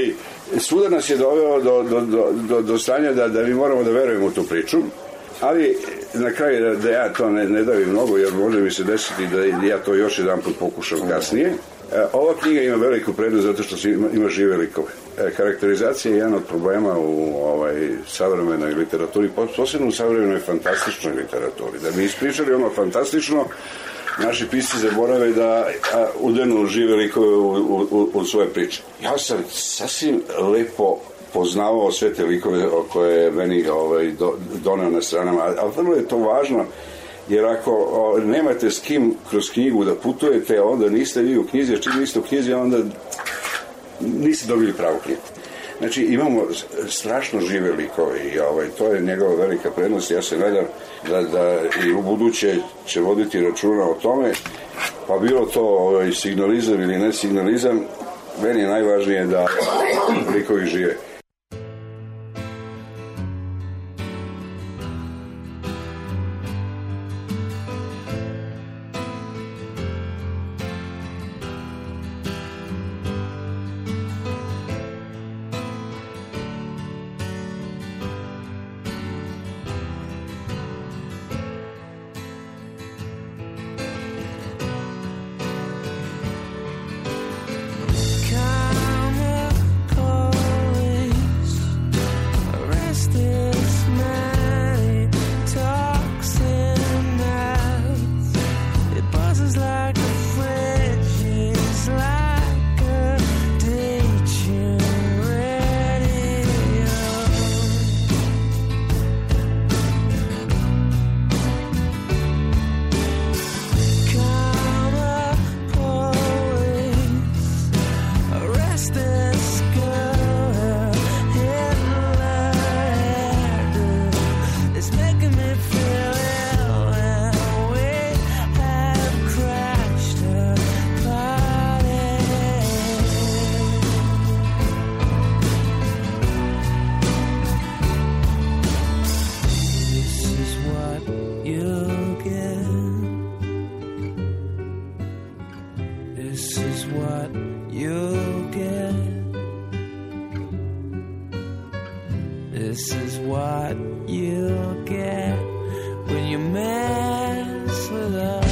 svuda nas je doveo do stanja da mi moramo da verujemo u tu priču, ali na kraju da ja to ne davim mnogo, jer može mi se desiti da ja to još jedan put pokušam kasnije. Ova knjiga ima veliku prednost zato što ima žive likove. Karakterizacija je jedan od problema u savremenoj literaturi, posebno u savremenoj fantastičnoj literaturi. Da bi ispričali ono fantastično, naši pisci zaborave da udenu žive likove u svoje priče. Ja sam sasvim lepo poznavao sve te likove koje je meni doneo na stranama, a vrlo je to važno. Jer ako nemate s kim kroz knjigu da putujete, onda niste vi u knjizi, a čim niste u knjizi, onda niste dobili pravu knjigu. Znači, imamo strašno žive likove i to je njegova velika prednost. Ja se nadam da i u buduće će voditi računa o tome, pa bilo to signalizam ili ne signalizam, meni je najvažnije da likovi žive. Calling is what you'll get. This is what you'll get when you mess with us.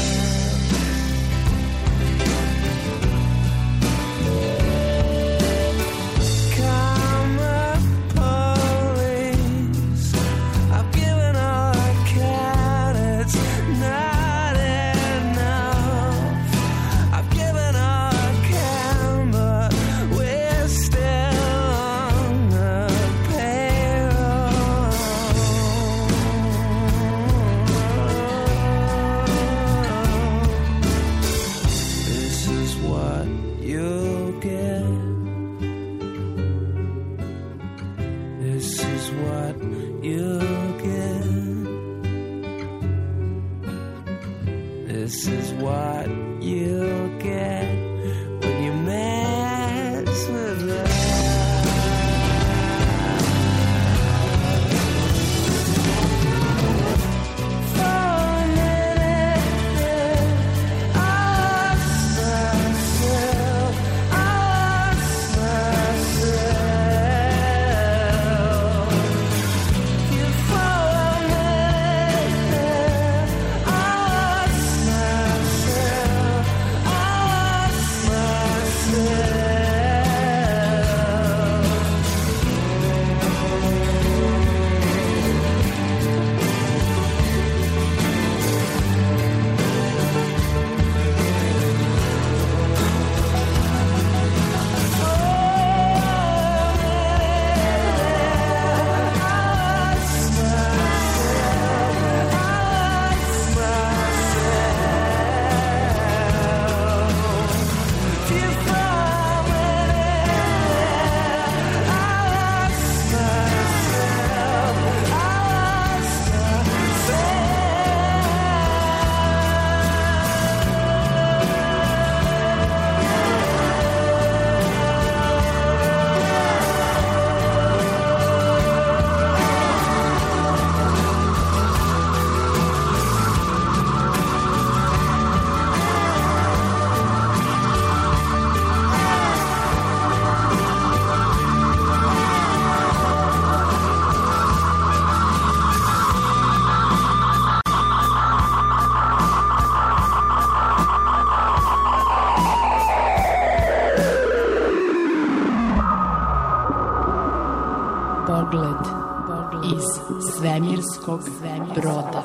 Svemirskog broda.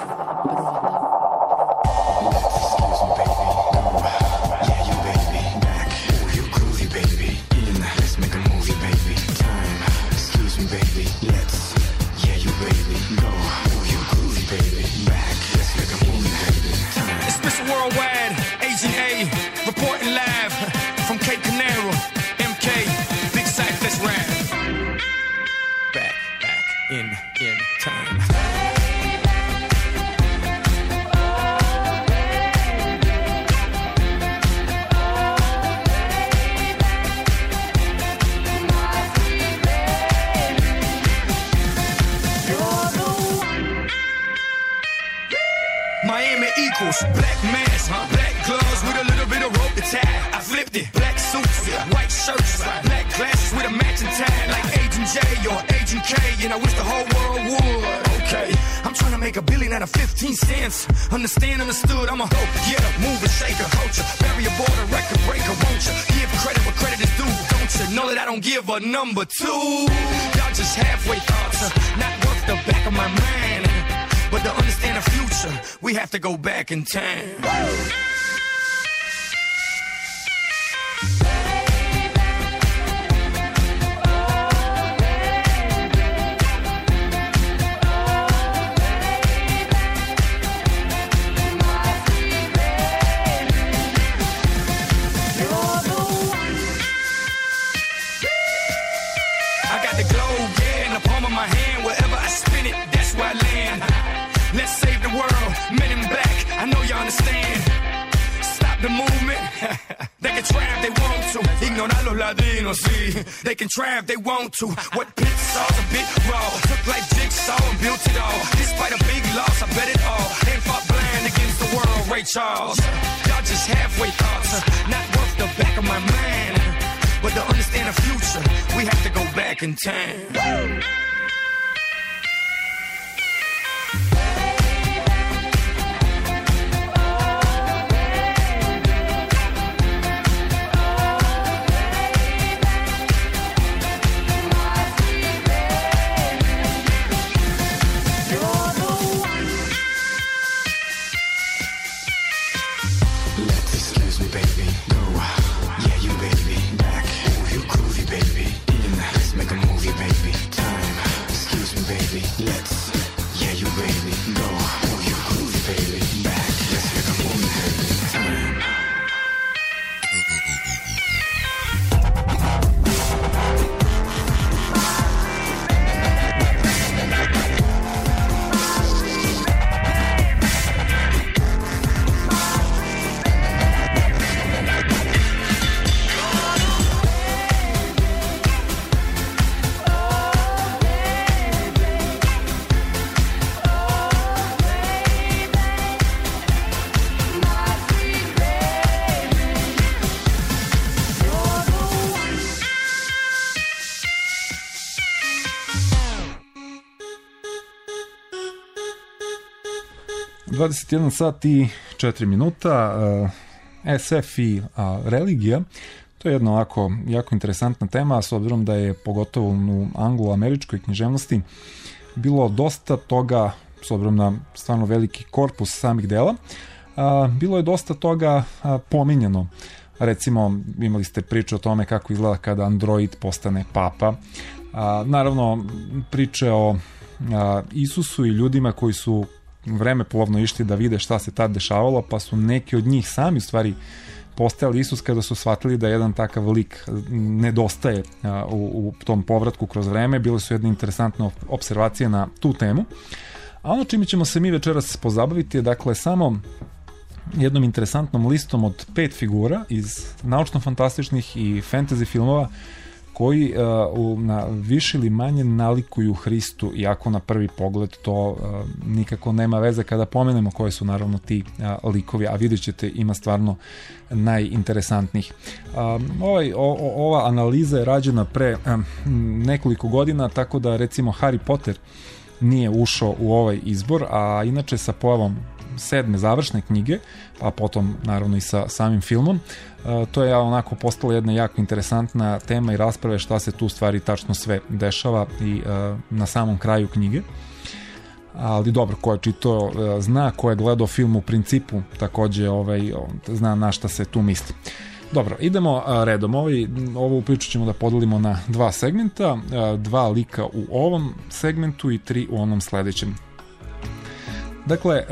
Black mask, black gloves with a little bit of rope to tie. I flipped it. Black suits, white shirts, black glasses with a matching tie, like Agent J or Agent K. And I wish the whole world would. Okay, I'm trying to make $1 billion out of 15 cents. Understand, understood. I'm a get up, move and shake a culture, bury a border, record breaker. Won't you give credit where credit is due? Don't you know that I don't give a number two? Y'all just halfway thoughts, not worth the back of my mind. But to understand the future, we have to go back in time. I got the globe, yeah, in the palm of my hand. Wherever I spin it, that's where I land. Let's save the world, men in black, I know you understand. Stop the movement. They can try if they want to. Ignorar los latinos, sí. They can try if they want to. What pit saw's a bit raw. Took like jigsaw and built it all. Despite a big loss, I bet it all. Ain't fought blind against the world. Ray Charles. Y'all just halfway thoughts, not worth the back of my mind. But to understand the future, we have to go back in time. ...21 sat i 4 minuta, SF i religija, to je jedna ovako jako interesantna tema, s obzirom da je pogotovo u anglo-američkoj književnosti bilo dosta toga, s obzirom na stvarno veliki korpus samih dela, bilo je dosta toga pominjeno. Recimo, imali ste priču o tome kako izgleda kada android postane papa. Naravno, priče o Isusu i ljudima koji su vremeplовno išli da vide šta se tad dešavalo, pa su neki od njih sami u stvari postajali Isus kada su shvatili da jedan takav lik nedostaje u tom povratku kroz vreme. Bile su jedne interesantne observacije na tu temu. A ono čime ćemo se mi večeras pozabaviti je dakle samo jednom interesantnom listom od 5 figura iz naučno-fantastičnih i fantasy filmova koji na više ili manje nalikuju Hristu, iako na prvi pogled to nikako nema veze kada pomenemo koji su naravno ti likovi, a vidjet ćete ima stvarno najinteresantnijih. Ova analiza je rađena pre nekoliko godina, tako da recimo Harry Potter nije ušao u ovaj izbor, a inače sa pojavom 7. završne knjige, pa potom naravno i sa samim filmom, to je onako postala jedna jako interesantna tema i rasprave šta se tu stvari tačno sve dešava i na samom kraju knjige. Ali dobro, ko je čitao zna, ko je gledao film u principu takođe zna na šta se tu misli. Dobro, idemo redom. Ovu priču ćemo da podelimo na 2 segmenta, 2 lika u ovom segmentu i 3 u onom sledećem. Dakle,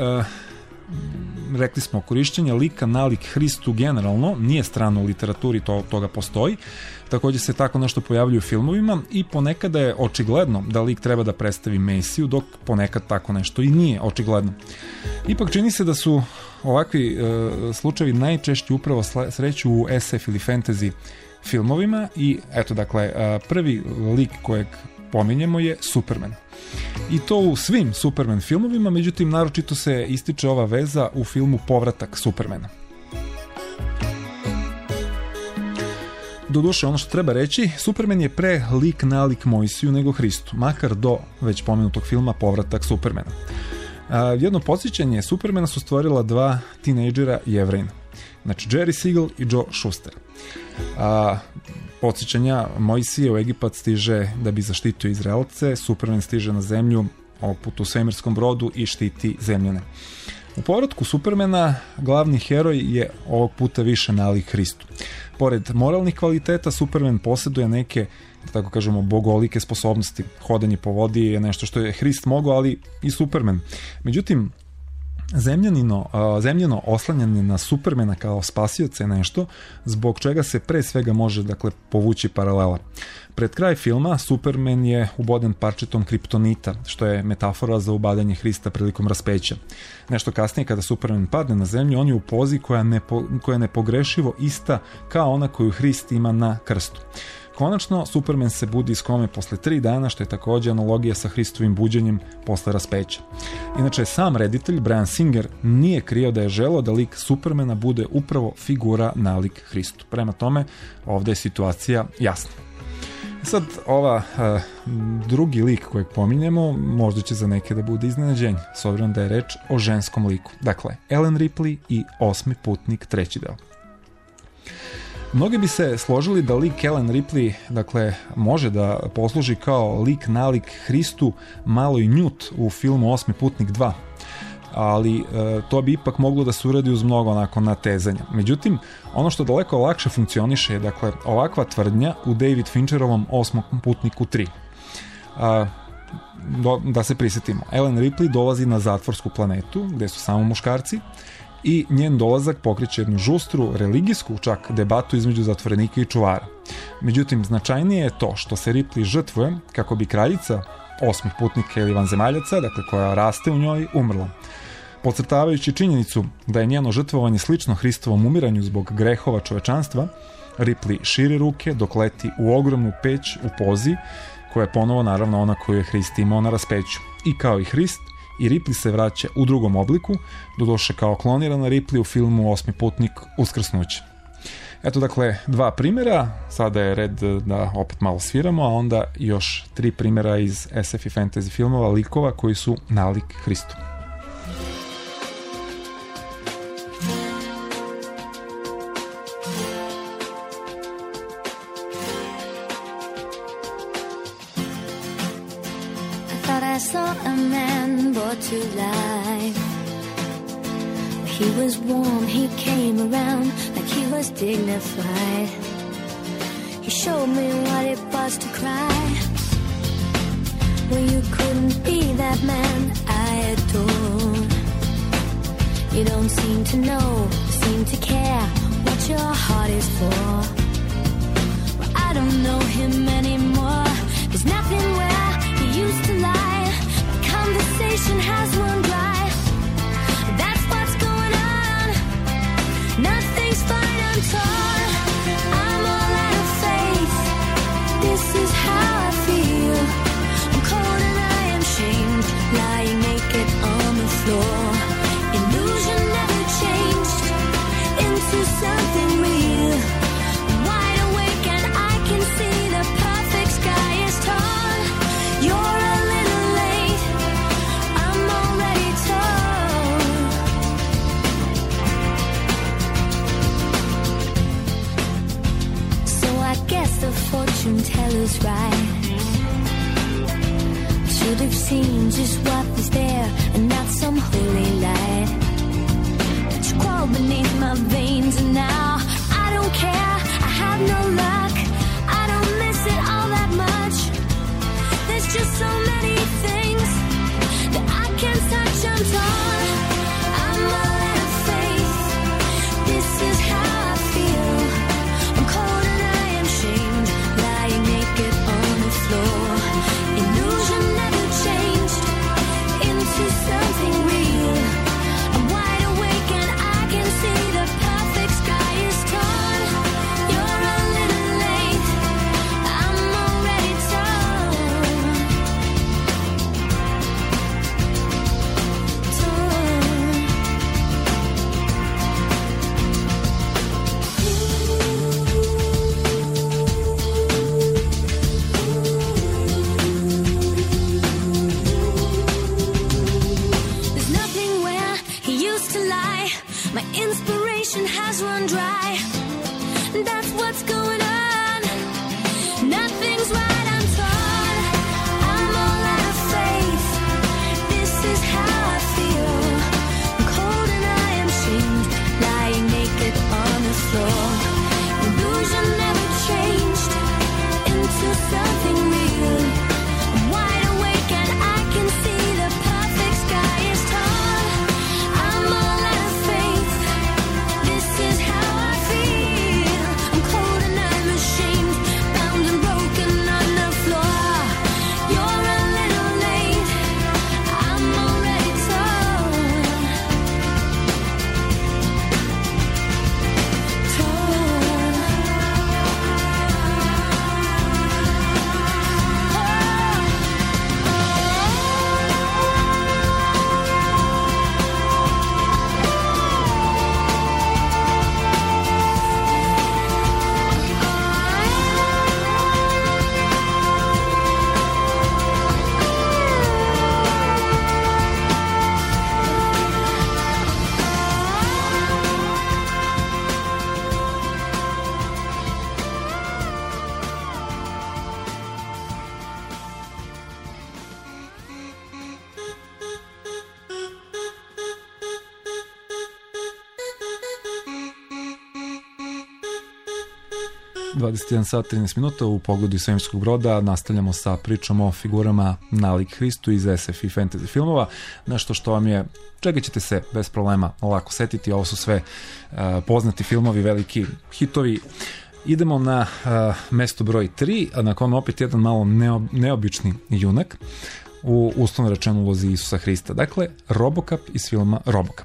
rekli smo, korišćenje lika nalik Hristu generalno nije strano u literaturi, toga postoji. Također se tako nešto pojavljuje u filmovima i ponekada je očigledno da lik treba da predstavi Mesiju, dok ponekad tako nešto i nije očigledno. Ipak čini se da su ovakvi slučajevi najčešće upravo sreću u SF ili fantasy filmovima i eto dakle, prvi lik kojeg pominjemo je Superman. I to u svim Superman filmovima, međutim naročito se ističe ova veza u filmu Povratak Supermana. Doduše, ono što treba reći, Superman je pre lik nalik Mojsiju nego Hristu, makar do već pomenutog filma Povratak Supermana. Jedno podsjećanje, Supermana su stvorila 2 tinejdžera Jevrejna, znači Jerry Siegel i Joe Shuster. Podsjećanja, Mojsije u Egipat stiže da bi zaštitio Izraelce, Superman stiže na zemlju, ovog puta u svemirskom brodu, i štiti zemljane. U povratku Supermana glavni heroj je ovog puta više nalik Hristu. Pored moralnih kvaliteta, Superman posjeduje neke, da tako kažemo, bogolike sposobnosti. Hodanje po vodi je nešto što je Hrist mogao, ali i Superman. Međutim, zemljeno oslanjanje na Supermana kao spasioca je nešto zbog čega se pre svega može povući paralela. Pred kraj filma Superman je uboden parčetom kriptonita, što je metafora za ubadanje Hrista prilikom raspeća. Nešto kasnije, kada Superman padne na zemlju, on je u pozi koja je nepogrešivo ista kao ona koju Hrist ima na krstu. konačno, Superman se budi iz kome posle 3 dana, što je takođe analogija sa Hristovim buđenjem posle raspeća. Inače, sam reditelj Bryan Singer nije krio da je želeo da lik Supermana bude upravo figura nalik Hristu. Prema tome, ovde je situacija jasna. Sad, drugi lik kojeg pominjemo možda će za neke da bude iznenađenje, s obzirom da je reč o ženskom liku. Dakle, Ellen Ripley i Osmi putnik, 3. deo. Mnogi bi se složili da lik Ellen Ripley, dakle, može da posluži kao lik nalik Hristu maloj Newt u filmu Osmi putnik 2, ali to bi ipak moglo da se uradi uz mnogo onako natezanja. Međutim, ono što daleko lakše funkcioniše je, dakle, ovakva tvrdnja u David Fincherovom Osmom putniku 3. Da se prisjetimo, Ellen Ripley dolazi na zatvorsku planetu gde su samo muškarci i njen dolazak pokreće jednu žustru, religijsku čak debatu između zatvorenika i čuvara. Međutim, značajnije je to što se Ripley žrtvuje kako bi kraljica osmih putnika ili vanzemaljaca, dakle koja raste u njoj, umrla. Podcrtavajući činjenicu da je njeno žrtvovanje slično Hristovom umiranju zbog grehova čovečanstva, Ripley širi ruke dok leti u ogromnu peć u pozi, koja je ponovo naravno ona koju je Hrist imao na raspeću. I kao i Hrist, i Ripley se vraća u drugom obliku, doduše kao klonirana Ripley u filmu Osmi putnik Uskrsnuće. Eto, dakle, 2 primjera, sada je red da opet malo sviramo, a onda još 3 primjera iz SF i fantasy filmova likova koji su nalik Hristu. To life. He was warm, he came around like he was dignified. He showed me what it was to cry. Well, you couldn't be that man I adore. You don't seem to know, seem to care what your heart is for. Well, I don't know him anymore. There's nothing where he used to lie. Conversation has run dry. That's what's going on. Nothing's fine, I'm torn. I'm all out of faith. This is how I feel. I'm cold and I am shamed, lying naked on the floor. Illusion never changed into something real. I'm wide awake and I can see the perfect sky is torn. You're a little late. I'm already torn. So I guess the fortune teller's right. Should have seen just what was there and not some holy light. But you crawl beneath my veins and now I don't care. I have no luck. I don't miss it all that much. There's just so many things that I can't touch. I'm torn. I'm all out of faith. This is how I feel. I'm cold and I am shamed, lying naked on the floor. Illusion never changed into something real. I'm wide awake and I can see the perfect sky is torn. You're a little late. I'm already torn. There's nothing where he used to lie. My inspiration has run dry. That's what's going on. Nothing's right, I'm torn. I'm all out of faith. This is how I feel. I'm cold and I am shamed, lying naked on the floor. Illusion never changed into something real. I'm wide awake and I can see the perfect sky is torn. I'm all out of faith. This is how I feel. I'm cold and I'm ashamed, bound and broken, 21 sat 13 minuta u pogledu svemirskog broda. Nastavljamo sa pričom o figurama nalik Hristu iz SF i fantasy filmova. Nešto što vam je, čega ćete se bez problema lako setiti. Ovo su sve poznati filmovi, veliki hitovi. Idemo na mesto broj 3, a na kome opet jedan malo neobični junak u uslovno rečeno ulozi Isusa Hrista. Dakle, Robocop iz filma Robocop.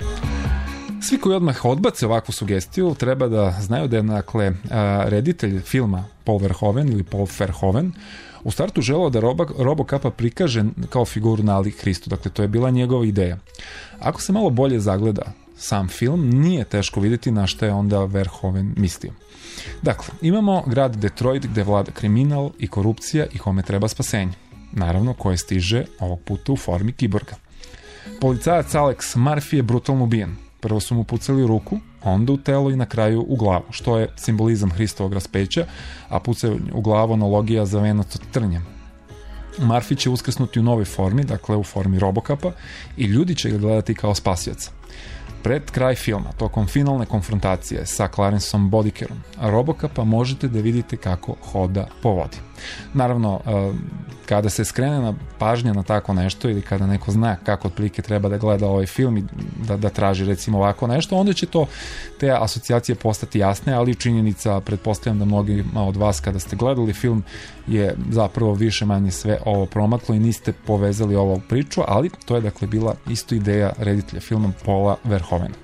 Svi koji odmah odbace ovakvu sugestiju treba da znaju da je, dakle, reditelj filma Paul Verhoeven ili Paul Verhoeven u startu želeo da Robocopa prikaže kao figuru nalik Hristu. Dakle, to je bila njegova ideja. Ako se malo bolje zagleda sam film, nije teško vidjeti na što je onda Verhoeven mislio. Dakle, imamo grad Detroit gde vlada kriminal i korupcija i kome treba spasenje. Naravno, koje stiže ovog puta u formi kiborga. Policajac Alex Murphy je brutalno ubijen. Prvo su mu pucali u ruku, onda u telo i na kraju u glavu, što je simbolizam Hristovog raspeća, a pucanje u glavu analogija za venac od trnja. Murphy će uskrsnuti u novoj formi, dakle u formi Robocopa, i ljudi će ga gledati kao spasioca. Pred kraj filma, tokom finalne konfrontacije sa Clarenceom Bodicarom, Robocopa možete da vidite kako hoda po vodi. Naravno, kada se skrene na pažnja na tako nešto ili kada neko zna kako otprilike treba da gleda ovaj film i da traži recimo ovako nešto, onda će te asocijacije postati jasne, ali činjenica, pretpostavljam da mnogima od vas kada ste gledali film je zapravo više manje sve ovo promaklo i niste povezali ovu priču, ali to je dakle bila isto ideja reditelja filma Paula Verhoevena.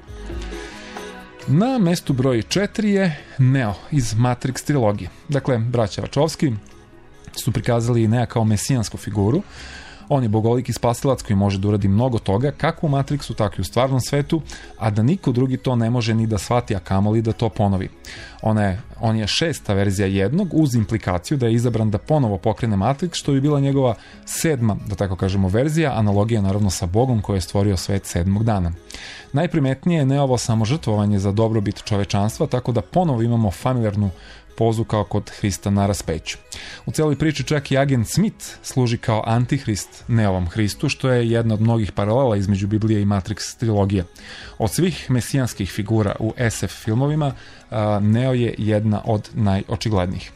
Na mestu broj 4 je Neo iz Matrix trilogije. Dakle, braća Wachowski su prikazali Nea kao mesijansku figuru. On je bogoliki spasilac koji može da uradi mnogo toga, kako u Matrixu, tako i u stvarnom svetu, a da niko drugi to ne može ni da shvati, a kamoli da to ponovi. On je 6. verzija jednog, uz implikaciju da je izabran da ponovo pokrene Matrix, što bi bila njegova 7. da tako kažemo verzija, analogija naravno sa Bogom koji je stvorio svet 7. dana. Najprimetnije je Neovo samožrtvovanje za dobrobit čovečanstva, tako da ponovo imamo familijarnu pozu kao kod Hrista na raspeću. U celoj priči čak i agent Smith služi kao antihrist Neovom Hristu, što je jedna od mnogih paralela između Biblije i Matrix trilogije. Od svih mesijanskih figura u SF filmovima, Neo je jedna od najočiglednijih.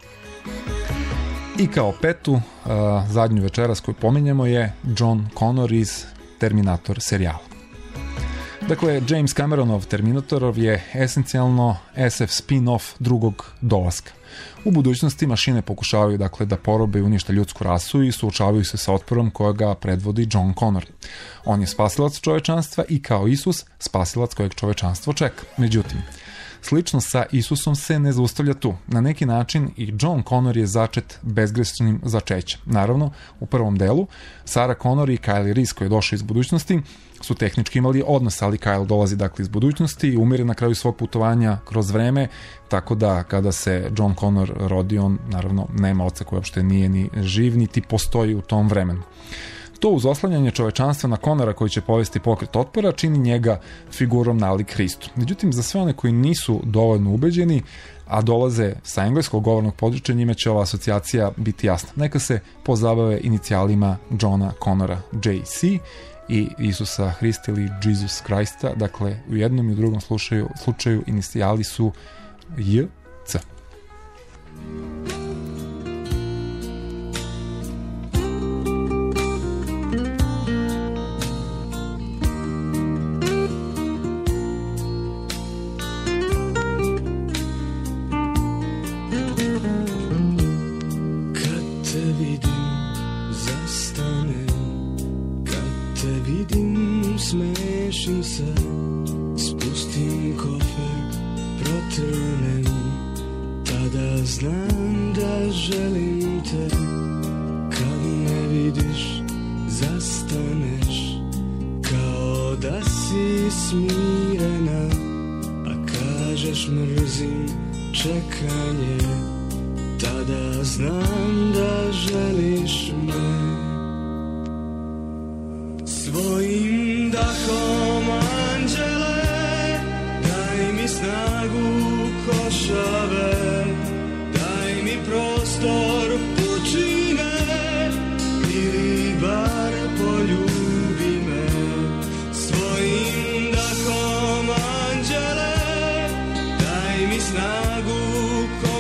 I kao petu, zadnju večeras koju pominjemo je John Connor iz Terminator serijala. Dakle, James Cameronov Terminatorov je esencijalno SF spin-off drugog dolaska. U budućnosti mašine pokušavaju dakle da porobe i unište ljudsku rasu i suočavaju se sa otporom kojega predvodi John Connor. On je spasilac čovečanstva i kao Isus spasilac kojeg čovečanstvo čeka. Međutim, slično sa Isusom se ne zaustavlja tu. Na neki način i John Connor je začet bezgrešnim začećem. Naravno, u prvom delu Sarah Connor i Kyle Reese koji je došao iz budućnosti su tehnički imali odnos, ali Kyle dolazi dakle iz budućnosti i umire na kraju svog putovanja kroz vreme, tako da kada se John Connor rodi, on naravno nema oca koji uopšte nije ni živ, niti postoji u tom vremenu. To uz oslanjanje čovečanstva na Connora koji će povesti pokret otpora čini njega figurom nalik Hristu. Međutim, za sve one koji nisu dovoljno ubeđeni, a dolaze sa engleskog govornog područja, njima će ova asocijacija biti jasna. Neka se pozabave inicijalima Johna Connora, JC, i Isusa Hrista ili Jesus Christa, dakle u jednom i u drugom slučaju inicijali su JC. Smešim se, spustim kofer, protrnem, tada znam da želim te. Kad me vidiš, zastaneš, kao da si smirena, a kažeš mrzim čekanje, tada znam da želiš me. Svojim dahom anđele, daj mi snagu košave, daj mi prostor pučine, ili bar poljubi me. Svojim dahom anđele, daj mi snagu košave,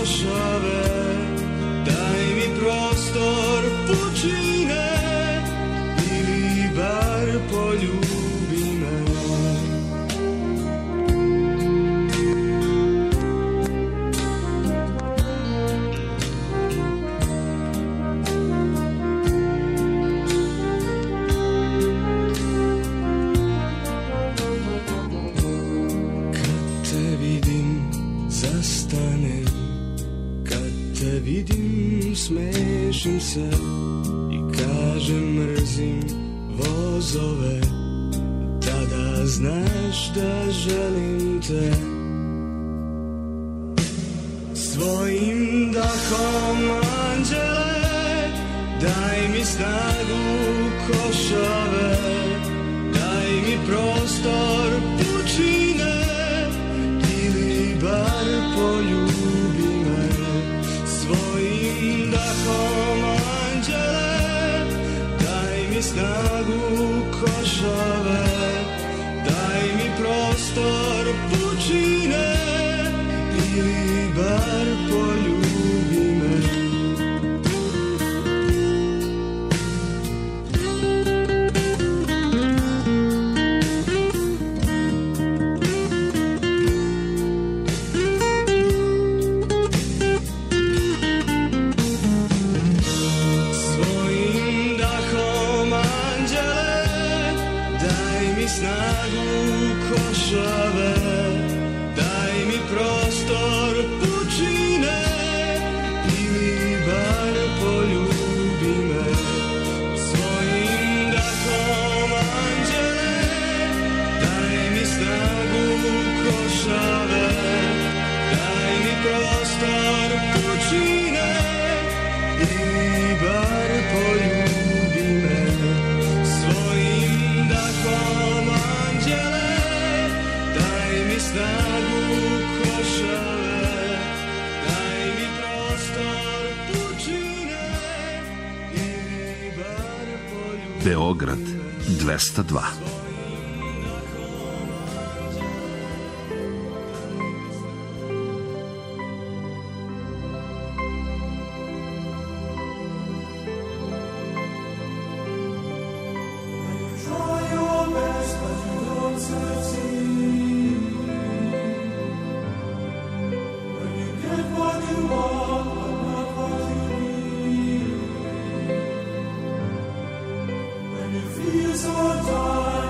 vidim, smešim se i kažem mrzim vozove. Tada znaš da želim te. Svojim dahom anđele, daj mi snagu košave, daj mi prostor pučine, ili bar poljubi me. Svojim dahom anđele, daj mi snagu košave, daj mi prostor pučine, ili bar poljubi me. Svojim dahom anđele, daj mi snagu košave, daj mi prostor pučine, ili bar poljubi me. Svojim dahom anđele, daj mi snagu košave, daj mi prostor pučine, ili bar poljubi me. Svojim dahom anđele, daj mi snagu košave, daj mi prostor pučine, ili bar poljubi. Beograd 202. Try your best, but you don't succeed. When you get what you want, but not what you need. When you feel so tired.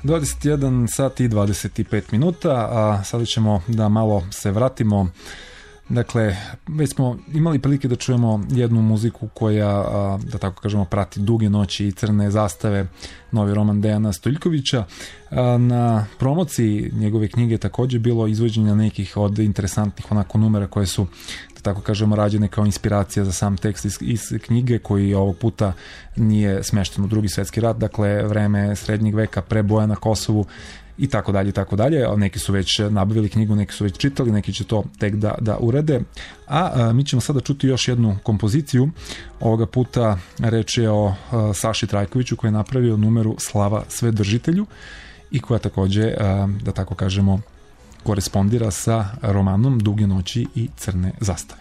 21 sati i 25 minuta, a sada ćemo da malo se vratimo. Dakle, već smo imali prilike da čujemo jednu muziku koja, da tako kažemo, prati Duge noći i Crne zastave, novi roman Dejana Stojiljkovića. Na promociji njegove knjige također bilo izvođenja nekih od interesantnih onako numera koje su, da tako kažemo, rađene kao inspiracija za sam tekst iz knjige, koji ovog puta nije smešten u Drugi svjetski rat, dakle vreme srednjeg veka, preboja na Kosovu i tako dalje, tako dalje. Neki su već nabavili knjigu, neki su već čitali, neki će to tek da urede. A mi ćemo sada čuti još jednu kompoziciju. Ovoga puta reč je o Saši Trajkoviću, koji je napravio numeru Slava Svedržitelju i koja također, da tako kažemo, korespondira sa romanom Duge noći i Crne zastave.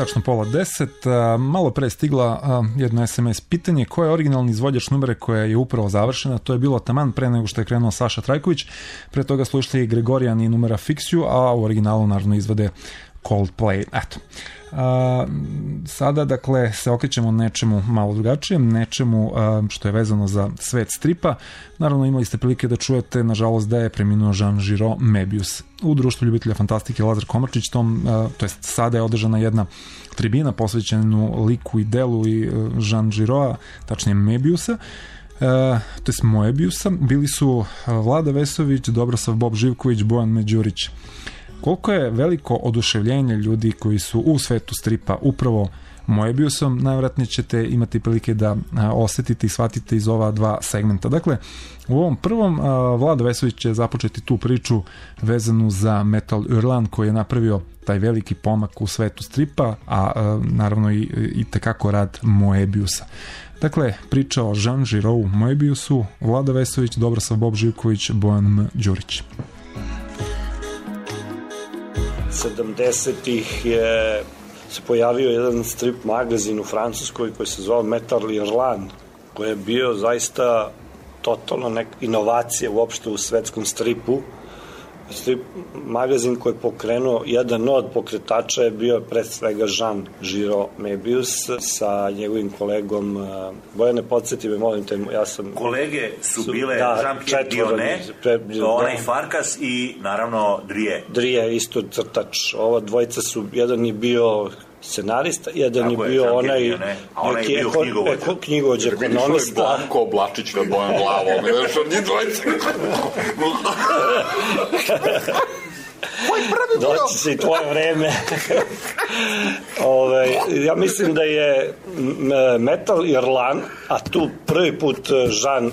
tačno 9:10. Malo pre stigla jedno SMS pitanje. Ko je originalni izvođač numere koja je upravo završena? To je bilo taman pre nego što je krenuo Saša Trajković. Pre toga slušali Gregorijan i numera Fix You, a u originalu naravno izvode Coldplay. Eto. Sada, dakle, se okrećemo nečemu malo drugačijem, nečemu što je vezano za svet stripa. Naravno, imali ste prilike da čujete, nažalost, da je preminuo Jean Giraud Mebius. U društvu ljubitelja fantastike Lazar Komarčić, to jest sada je održana jedna tribina posvećenu liku i delu i Jean Giraуда, tačnije Mebiusa, to jest Moebiusa. Bili su Vlada Vesović, Dobrosav Bob Živković, Bojan Međurić. Koliko je veliko oduševljenje ljudi koji su u svetu stripa upravo Moebiusom, najvjerojatnije ćete imati prilike da osetite i shvatite iz ova dva segmenta. Dakle, u ovom prvom Vlada Vesović će započeti tu priču vezanu za Metal Hurlant koji je napravio taj veliki pomak u svetu stripa, a naravno i tekako rad Moebiusa. Dakle, priča o Jean Giroudu Moebiusu, Vlada Vesović, Dobrosav Bob Živković, Bojan M. Đurić. 70-ih se pojavio jedan strip magazin u Francuskoj koji se zvao Metal Hurlant, koji je bio zaista totalno neka inovacija uopšte u svetskom stripu. Strip magazin koji je pokrenuo, jedan od pokretača je bio pre svega Jean Giraud Mebius sa njegovim kolegom. Bojane, podsjeti me, molim te, ja sam... Kolege su bile Jean-Pierre Dionnet, onaj Farkas i naravno Drie. Drie, isto crtač. Ova dvojica su, jedan je bio scenarista, jedan je bio onaj... A onaj je bio knjigovođa, ekonomista. Blanko Oblačić na bojem glavom, ne znaš od njih dvojica. Doći se i tvoje vreme. Ja mislim da je Metal Hurlant, a tu prvi put Jean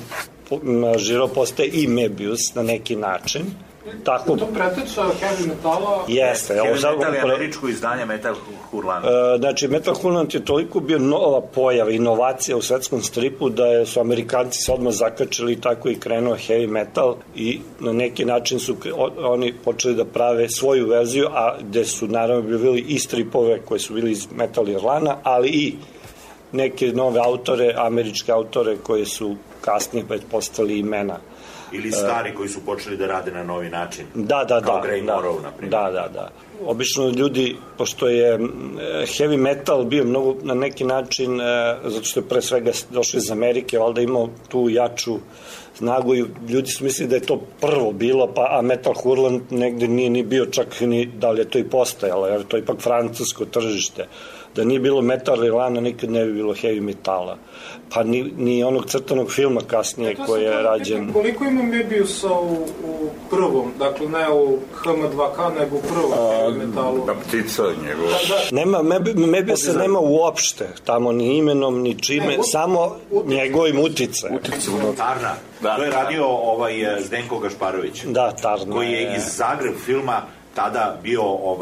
Giraud postaje i Mebius na neki način. Tako... To preteča heavy metala? Jeste. Heavy metal je američko izdanje Metal Hurlant. Znači, Metal Hurlant je toliko bio nova pojava, inovacija u svetskom stripu da su Amerikanci se odmah zakačili i tako i krenuo heavy metal i na neki način su oni počeli da prave svoju verziju, a gde su naravno bili i stripove koji su bili iz Metal Hurlanta, ali i neke nove autore, američke autore koji su kasnije već postali imena. Ili stari koji su počeli da rade na novi način. Da. Kao Gray Morrow, na primjer. Da. Obično ljudi, pošto je heavy metal bio mnogo na neki način, zato što je pre svega došli iz Amerike, valjda imao tu jaču snagu i ljudi su mislili da je to prvo bilo, a Metal Hurlant negde nije ni bio čak ni da li je to i postajalo, jer to je ipak francusko tržište. Da nije bilo Metal Hurlanta, nikad ne bi bilo heavy metala. Pa ni onog crtanog filma kasnije koji je rađen. Koliko ima Mebiusa u prvom, dakle ne u HM2K, nego u prvom heavy metalu? Da, ptica njegova. Nema, Mebiusa nema uopšte, tamo ni imenom, ni čime, samo njegovim utice. Tarna. To je radio Zdenko Gašparović. Da, Tarna. Koji je iz Zagreb filma tada bio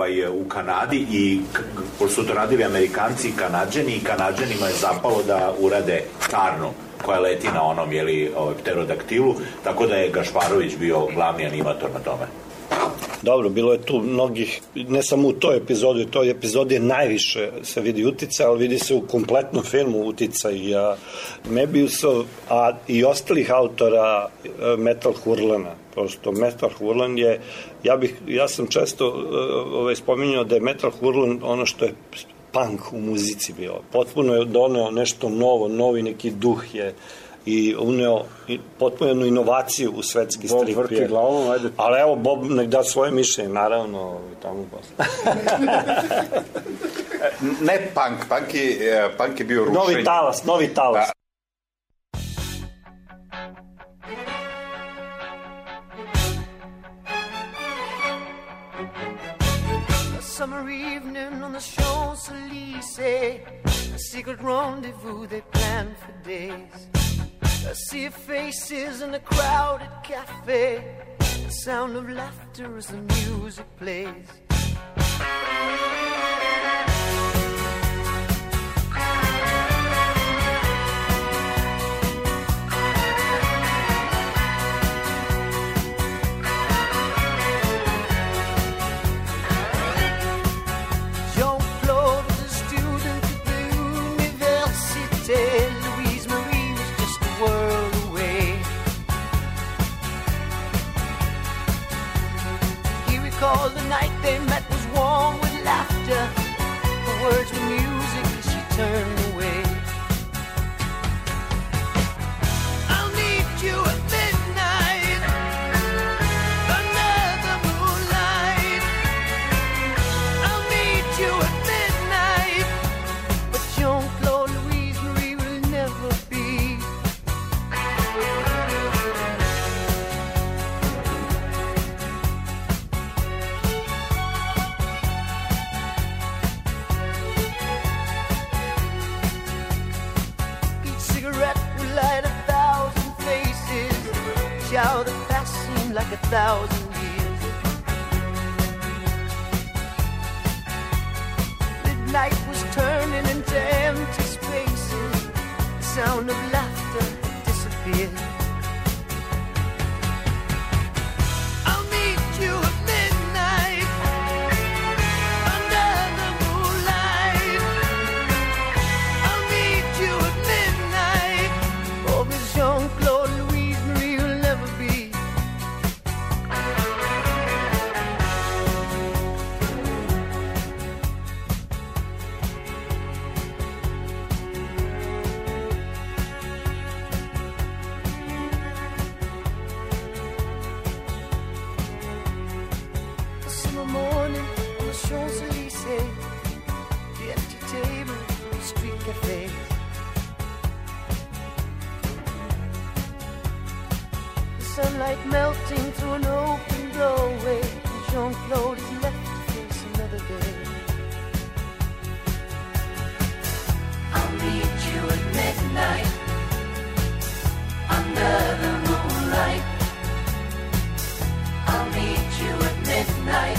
u Kanadi i pošto su to radili Amerikanci i Kanadžanima je zapalo da urade Tarnu koja leti na onom pterodaktilu, tako da je Gašparović bio glavni animator na tome. Dobro, bilo je tu mnogih, ne samo u toj epizodi, u toj epizodi najviše se vidi uticaj, ali vidi se u kompletnom filmu uticaj Mebiusov, a i ostalih autora Metal Hurlanta. Prosto Metal Hurlant je, ja sam često spominjao da je Metal Hurlant ono što je punk u muzici bio. Potpuno je doneo nešto novo, novi neki duh je i uneo potpuno jednu inovaciju u svetski strip. Bob vrti glavom, ajde. Ali evo, Bob nek da svoje mišljenje, naravno, tamo posle. Ne punk je bio rušenje. Novi talas. Summer evening on the Champs-Élysées, a secret rendezvous they planned for days. I see faces in a crowded cafe, the sound of laughter as the music plays. like 1,000 years. Midnight was turning into empty spaces. The sound of laughter disappeared. I'll meet you at midnight under the moonlight. I'll meet you at midnight. Oh, Miss Jean-Claude Louise Marie will never be. Summer morning on the Champs-Élysées, the empty table, the street cafes. The sunlight melting through an open doorway, and Jean-Claude is left to face another day. I'll meet you at midnight under the moonlight. I'll meet you at midnight.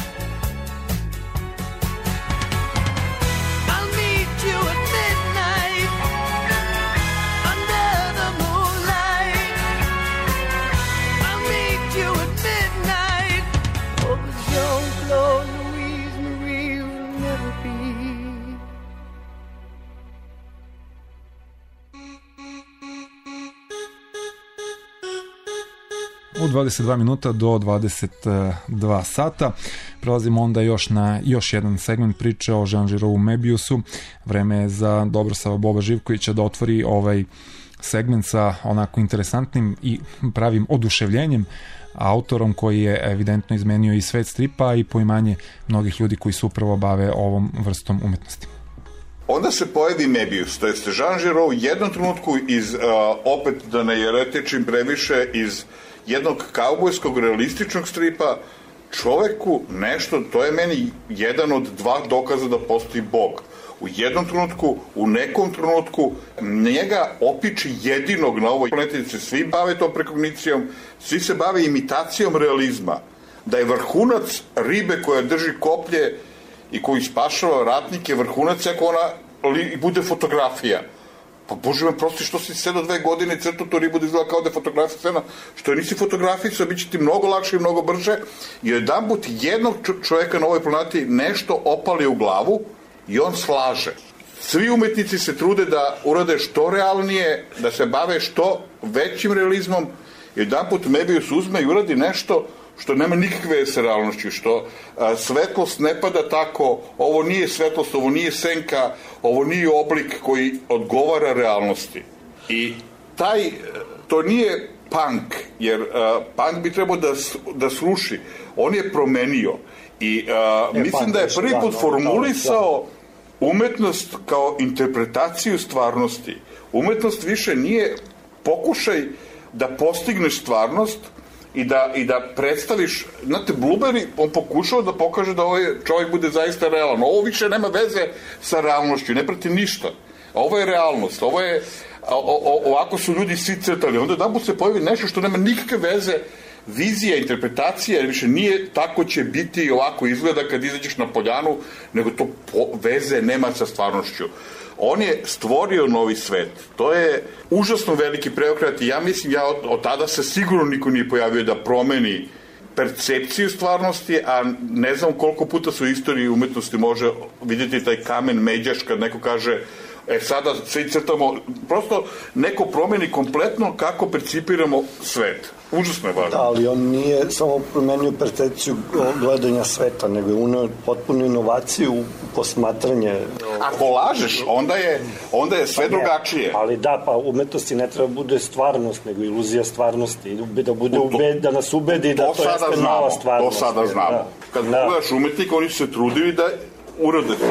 I'll meet you at midnight under the moonlight. I'll meet you at midnight. Oh, but Jean-Claude Louise Marie will never be. U 22 minuta do 22 sata. Prelazimo onda još na još jedan segment priče o Jean Giraud Mebiusu. Vreme je za Dobrosava Boba Živkovića da otvori ovaj segment sa onako interesantnim i pravim oduševljenjem, autorom koji je evidentno izmenio i svet stripa i poimanje mnogih ljudi koji se upravo bave ovom vrstom umetnosti. Onda se pojavi Mebius, to jest Jean Giraud u jednom trenutku iz, opet da ne jeretičim previše, iz jednog kaubojskog realističnog stripa čoveku nešto, to je meni jedan od dva dokaza da postoji Bog. U jednom trenutku, u nekom trenutku, njega opiči jedinog na ovoj planeti, se svi bave tom prekognicijom, svi se bave imitacijom realizma. Da je vrhunac ribe koja drži koplje i koji spašava ratnike, vrhunac ako ona bude fotografija. Pa Bože me prosti, što si 7-2 godine crtu tu ribu da izgleda kao da je fotografisana, što je nisi fotografisao, bit će ti mnogo lakše i mnogo brže. I jedanput jednog čoveka na ovoj planeti nešto opali u glavu i on slaže. Svi umetnici se trude da urade što realnije, da se bave što većim realizmom. Jedanput Mebius uzme i uradi nešto što nema nikakve sa realnošću, što svetlost ne pada tako, ovo nije svetlost, ovo nije senka, ovo nije oblik koji odgovara realnosti. I to nije punk, jer punk bi trebao da sruši. On je promenio i mislim da je prvi put formulisao umetnost kao interpretaciju stvarnosti. Umetnost više nije pokušaj da postigneš stvarnost i da predstaviš, znate, Blueberry, on pokušao da pokaže da ovaj čovjek bude zaista realan. Ovo više nema veze sa realnošću, ne prati ništa. Ovo je realnost, ovo je, ovako su ljudi svi crtali. Onda jedan put se pojavi nešto što nema nikakve veze, vizija, interpretacija, jer više nije tako će biti i ovako izgleda kad izađeš na poljanu, nego to veze nema sa stvarnošću. On je stvorio novi svet. To je užasno veliki preokret i ja mislim, od tada se sigurno niko nije pojavio da promeni percepciju stvarnosti, a ne znam koliko puta su u istoriji umetnosti može vidjeti taj kamen međaš kad neko kaže sada svi crtamo, prosto neko promeni kompletno kako percipiramo svet. Užasno je važno. Da, ali on nije samo promenio percepciju gledanja sveta, nego je uneo potpunu inovaciju u posmatranje. Ako lažeš, onda je sve drugačije. Ali da, pa umetnosti ne treba bude stvarnost, nego iluzija stvarnosti. Da nas ubedi da to jeste nova stvarnost. To sada znamo. Kad pogledaš umetnika, oni su se trudili da urade to.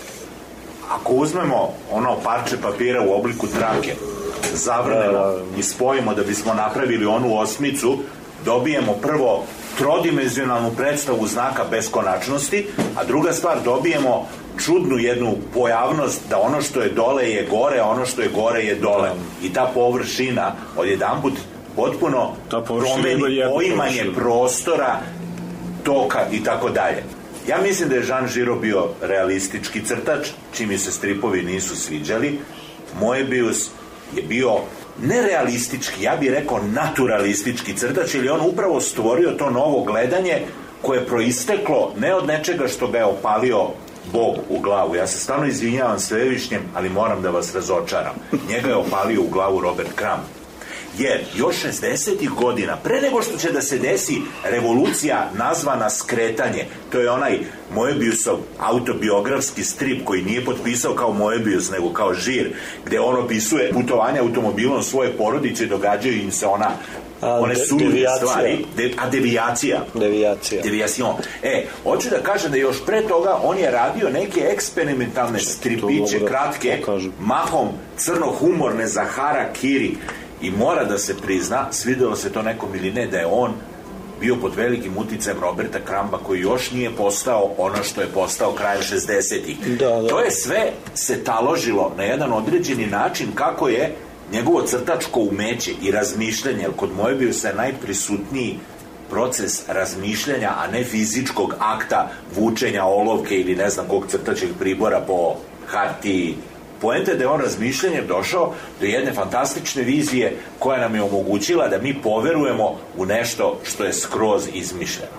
Ako uzmemo ono parče papira u obliku trake, zavrnemo i spojimo da bismo napravili onu osmicu, dobijemo prvo trodimenzionalnu predstavu znaka beskonačnosti, a druga stvar, dobijemo čudnu jednu pojavnost da ono što je dole je gore, a ono što je gore je dole. I ta površina odjedanput potpuno promeni poimanje prostora, toka i tako dalje. Ja mislim da je Jean Giraud bio realistički crtač, čime se stripovi nisu sviđali. Moebius je bio nerealistički, ja bih rekao naturalistički crtač, jer je on upravo stvorio to novo gledanje koje je proisteklo ne od nečega što ga je opalio Bog u glavu. Ja se stvarno izvinjavam Svevišnjem, ali moram da vas razočaram. Njega je opalio u glavu Robert Crumb. Jer još 60. godina, pre nego što će da se desi revolucija nazvana Skretanje, to je onaj Moebiusov autobiografski strip koji nije potpisao kao Moebius, nego kao Žir, gde on opisuje putovanje automobilom svoje porodice, događaju im se one sulude stvari. Devijacija. Hoću da kažem da još pre toga on je radio neke eksperimentalne stripiće, kratke, mahom crno-humorne za harakiri. I mora da se prizna, svidelo se to nekom ili ne, da je on bio pod velikim uticajem Roberta Crumba, koji još nije postao ono što je postao krajem 60-ih. To je sve se taložilo na jedan određeni način kako je njegovo crtačko umeće i razmišljanje, jer kod Moebiusa je najprisutniji proces razmišljanja, a ne fizičkog akta vučenja olovke ili ne znam kog crtačeg pribora po hartiji. Poenta je da je on razmišljanjem došao do jedne fantastične vizije koja nam je omogućila da mi poverujemo u nešto što je skroz izmišljeno.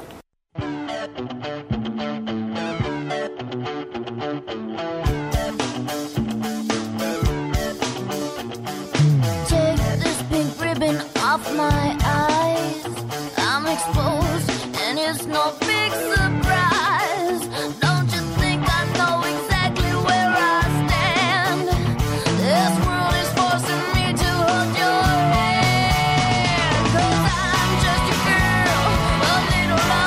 Take this pink ribbon off my eyes. I'm exposed and it's no big surprise. Don't you think I know exactly where I stand? This world is forcing me to hold your hand. 'Cause I'm just a girl, a little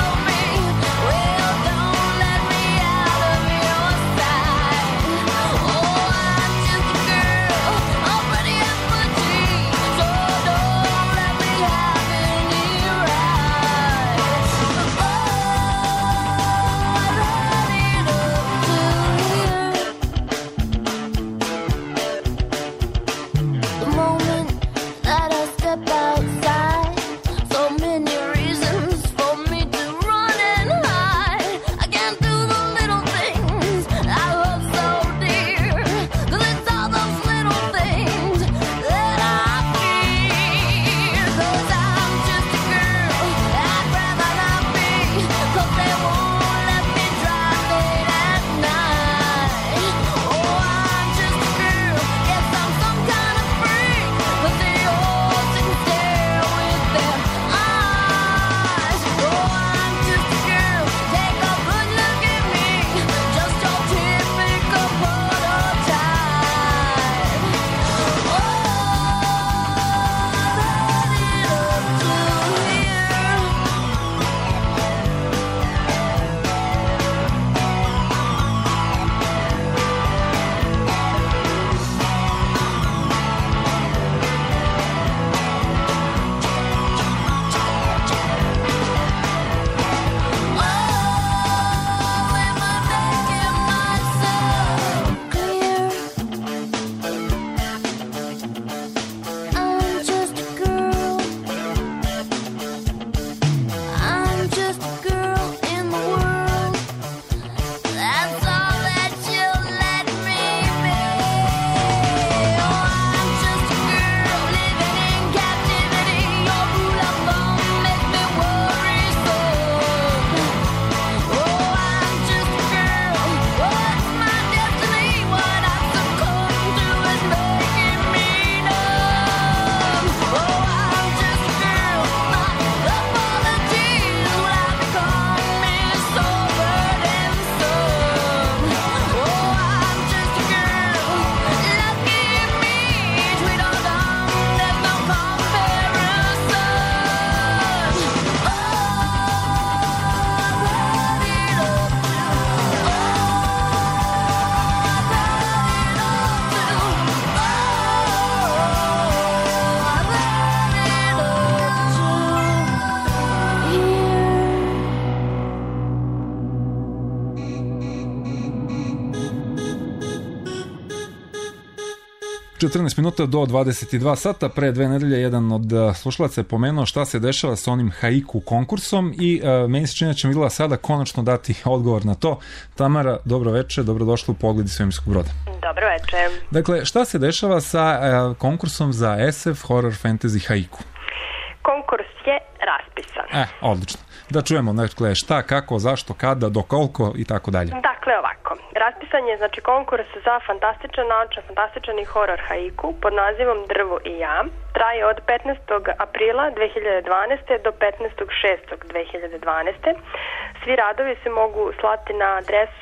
14 minuta do 22 sata, pre 2 nedelje jedan od slušalaca je pomenuo šta se dešava sa onim haiku konkursom i meni se čini da ćemo vidjela sada konačno dati odgovor na to. Tamara, dobro večer, dobrodošla u Pogledi svemirskog broda. Dobro večer. Dakle, šta se dešava sa konkursom za SF Horror Fantasy haiku? Konkurs je raspisan. Odlično. Da čujemo, dakle, šta, kako, zašto, kada, do koliko i tako dalje. Dakle, ovako. Raspisan je, znači, konkurs za fantastičan naučan, fantastičan i horor haiku pod nazivom Drvo i ja. Traje od 15. aprila 2012. do 15.6.2012. Svi radovi se mogu slati na adresu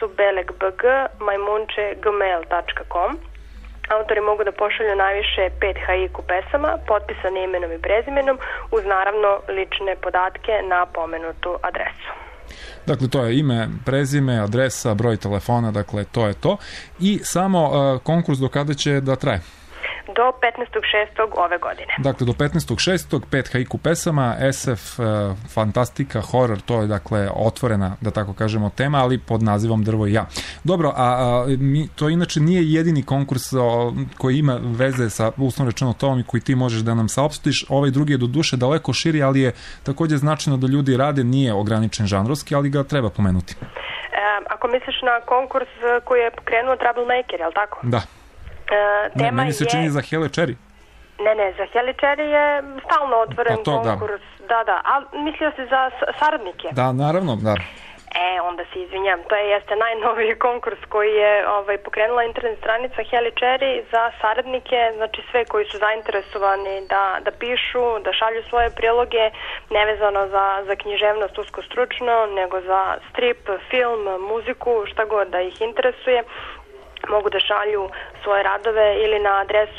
belegbg@majmunče@gmail.com. Autori mogu da pošalju najviše 5 haiku pesama, potpisane imenom i prezimenom, uz naravno lične podatke na pomenutu adresu. Dakle, to je ime, prezime, adresa, broj telefona, dakle, to je to. I samo konkurs do kada će da traje? Do 15.6. ove godine. Dakle, do 15.6. 5 haiku pesama, SF, fantastika, horor, to je, dakle, otvorena, da tako kažemo, tema, ali pod nazivom Drvo i ja. Dobro, to inače nije jedini konkurs koji ima veze sa, uslovno rečeno, tom i koji ti možeš da nam saopštiš. Ovaj drugi je do duše daleko širi, ali je također značajno da ljudi rade, nije ograničen žanrovski, ali ga treba pomenuti. Ako misliš na konkurs koji je pokrenuo Troublemaker, je li tako? Da. Meni se čini za Hele Cherry. Ne, za Hele Cherry je stalno otvoren konkurs. Da, ali mislio si za saradnike? Da, naravno, da. Onda se izvinjam, to jeste najnoviji konkurs koji je pokrenula internet stranica Hele Cherry za saradnike, znači sve koji su zainteresovani da pišu, da šalju svoje priloge, nevezano za književnost usko stručno, nego za strip, film, muziku, šta god da ih interesuje. Mogu da šalju svoje radove ili na adresu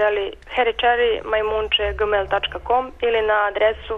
helicherry@majmunče@gmail.com ili na adresu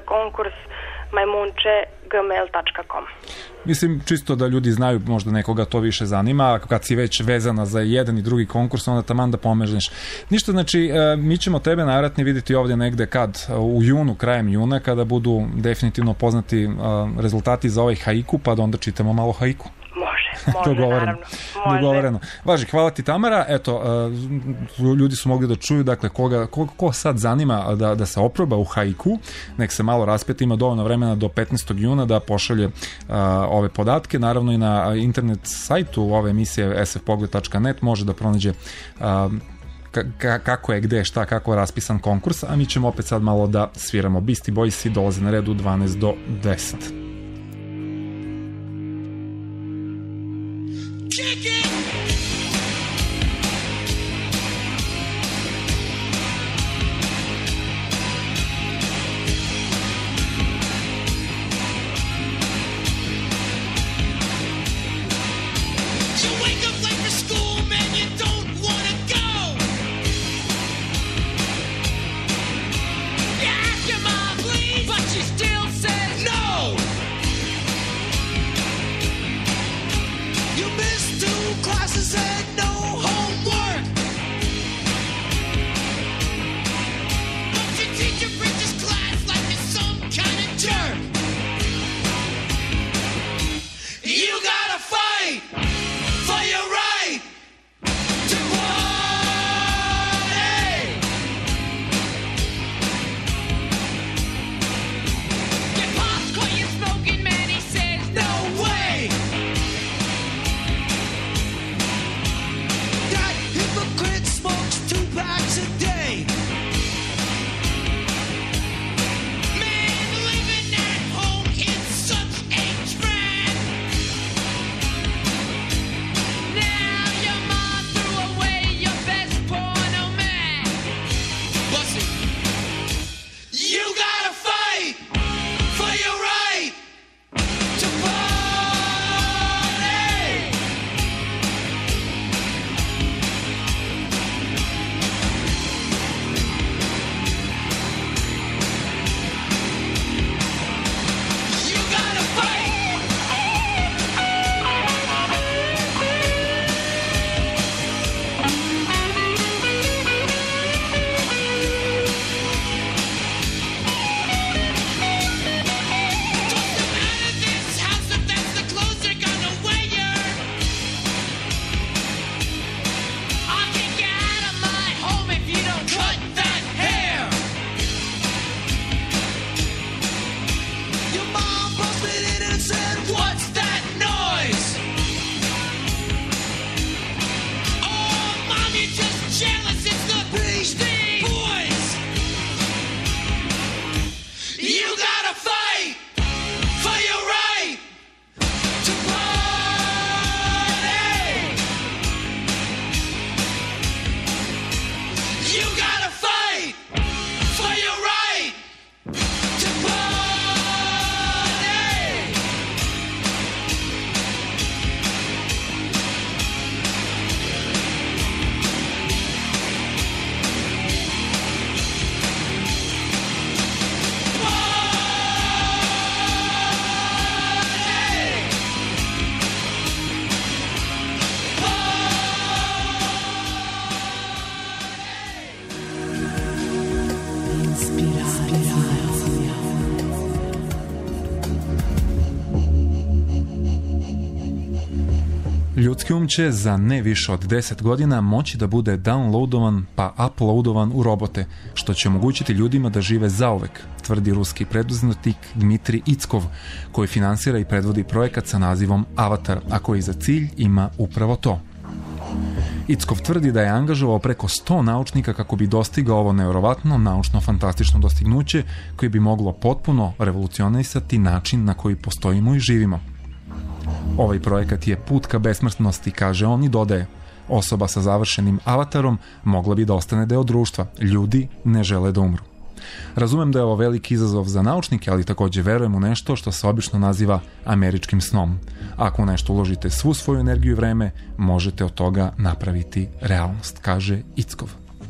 hckonkurs@majmunče@gmail.com. Mislim, čisto da ljudi znaju, možda nekoga to više zanima, kad si već vezana za jedan i drugi konkurs, onda taman da pomežneš. Ništa, znači, mi ćemo tebe najvratnije vidjeti ovdje negde u junu, krajem juna, kada budu definitivno poznati rezultati za ovaj haiku, pa da onda čitamo malo haiku. Dogovoreno. Važi, hvala ti, Tamara. Eto, ljudi su mogli da čuju, dakle, ko sad zanima da se oproba u haiku, nek se malo raspeti, ima dovoljno vremena do 15. juna da pošalje ove podatke. Naravno i na internet sajtu ove emisije sfpogled.net može da pronađe kako je, gde, šta, kako je raspisan konkurs, a mi ćemo opet sad malo da sviramo. Beastie Boysi dolaze na redu 12 do 10. But she still says no. Ljudski um će za ne više od 10 godina moći da bude downloadovan pa uploadovan u robote, što će omogućiti ljudima da žive zauvek, tvrdi ruski preduzetnik Dmitri Ickov, koji finansira i predvodi projekat sa nazivom Avatar, a koji za cilj ima upravo to. Ickov tvrdi da je angažovao preko 100 naučnika kako bi dostigao ovo nevjerovatno naučno-fantastično dostignuće koje bi moglo potpuno revolucionisati način na koji postojimo i živimo. Ovaj projekat je put ka besmrtnosti, kaže on i dodaje. Osoba sa završenim avatarom mogla bi da ostane deo društva. Ljudi ne žele da umru. Razumem da je ovo veliki izazov za naučnike, ali također verujem u nešto što se obično naziva američkim snom. Ako u nešto uložite svu svoju energiju i vreme, možete od toga napraviti realnost, kaže Ickov.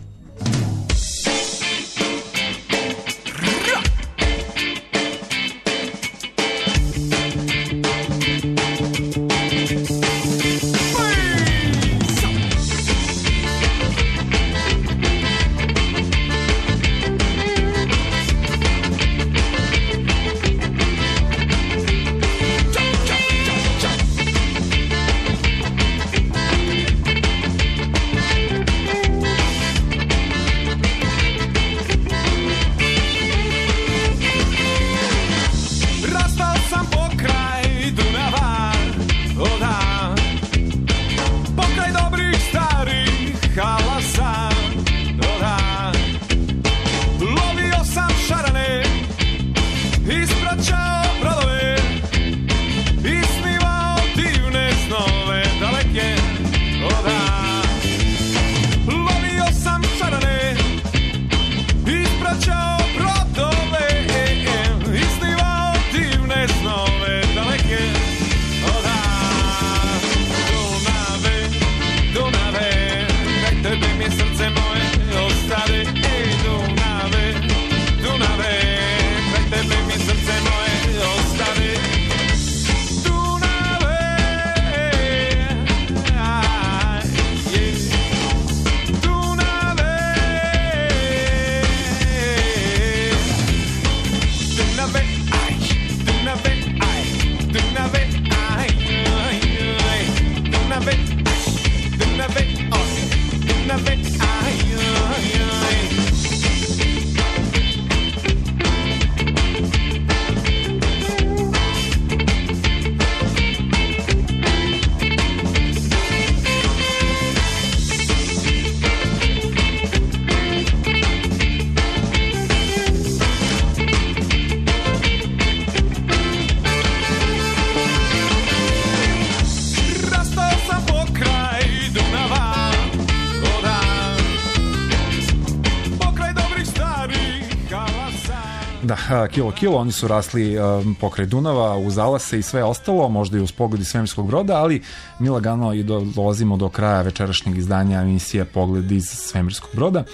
Da, kilo, oni su rasli pokraj Dunava, uz Alase i sve ostalo, možda i uz Pogledi svemirskog broda, ali mi lagano i dolazimo do kraja večerašnjeg izdanja emisije Pogled iz svemirskog broda.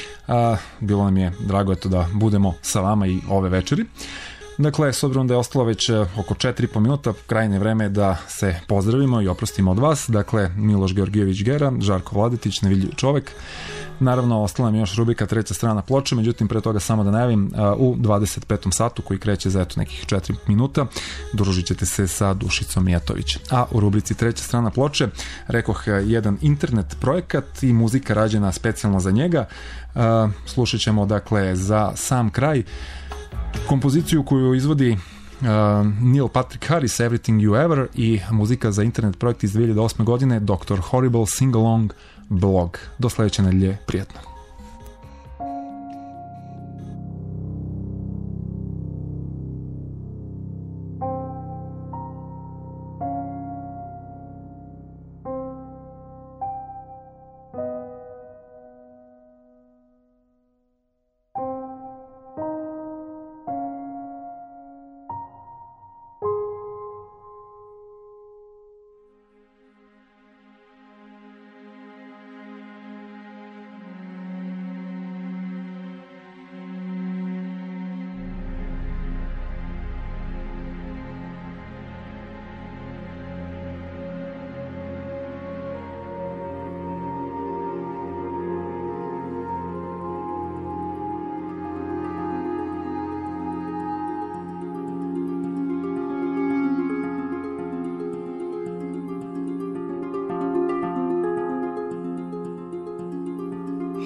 Bilo nam je drago eto da budemo sa vama i ove večeri. Dakle, s obzirom da je ostalo već oko 4,5 minuta, krajnje vreme da se pozdravimo i oprostimo od vas. Dakle, Miloš Georgijević Gera, Žarko Vladetić, Nevidljiv čovek. Naravno, ostala mi još rubrika Treća strana ploče, međutim, pre toga samo da najavim, u 25. satu, koji kreće za eto nekih 4 minuta, družit ćete se sa Dušicom Mijatović. A u rubrici Treća strana ploče, rekoh, jedan internet projekat i muzika rađena specijalno za njega. Slušat ćemo, dakle, za sam kraj kompoziciju koju izvodi Neil Patrick Harris, Everything You Ever, i muzika za internet projekt iz 2008. godine, Dr. Horrible Singalong blog. Do sledeće nedelje, prijatno.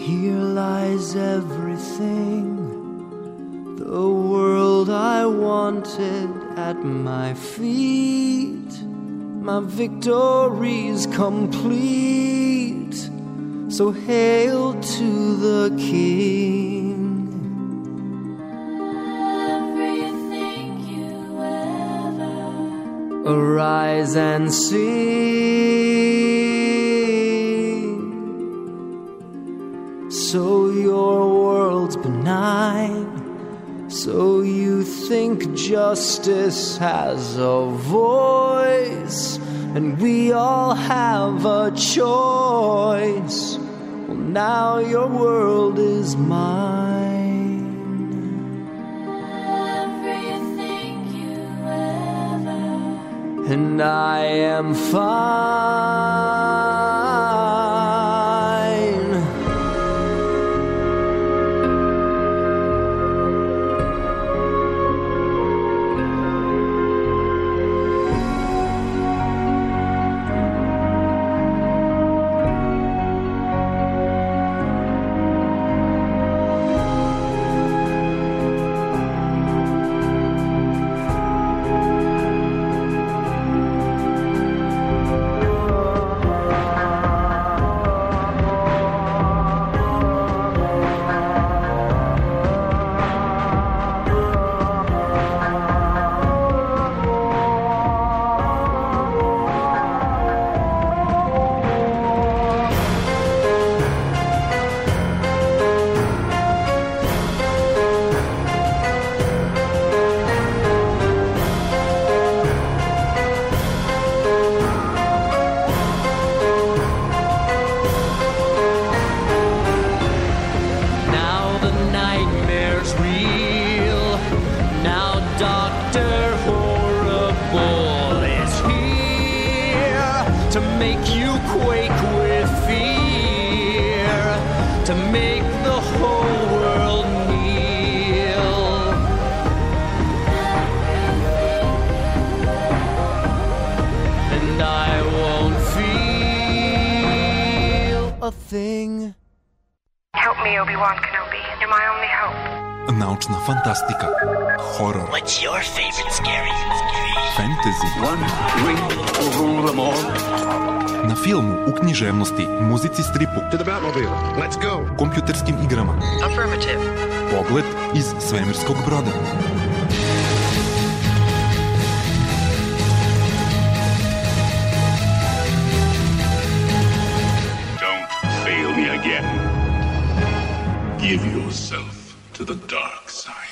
Here lies everything, the world I wanted at my feet. My victory's complete, so hail to the King. Everything you ever arise and sing. So your world's benign, so you think justice has a voice, and we all have a choice. Well, now your world is mine. Everything you ever, and I am fine. Thing. Help me, Obi-Wan Kenobi. You're my only hope. Naučna fantastika, horor. What's your favorite scary? Fantasy. One ring will rule them all. Na filmu, u književnosti, muzici, stripu. To the Batmobile. Let's go. Kompjuterskim igrama. Affirmative. Pogled iz svemirskog broda. Again. Give yourself to the dark side.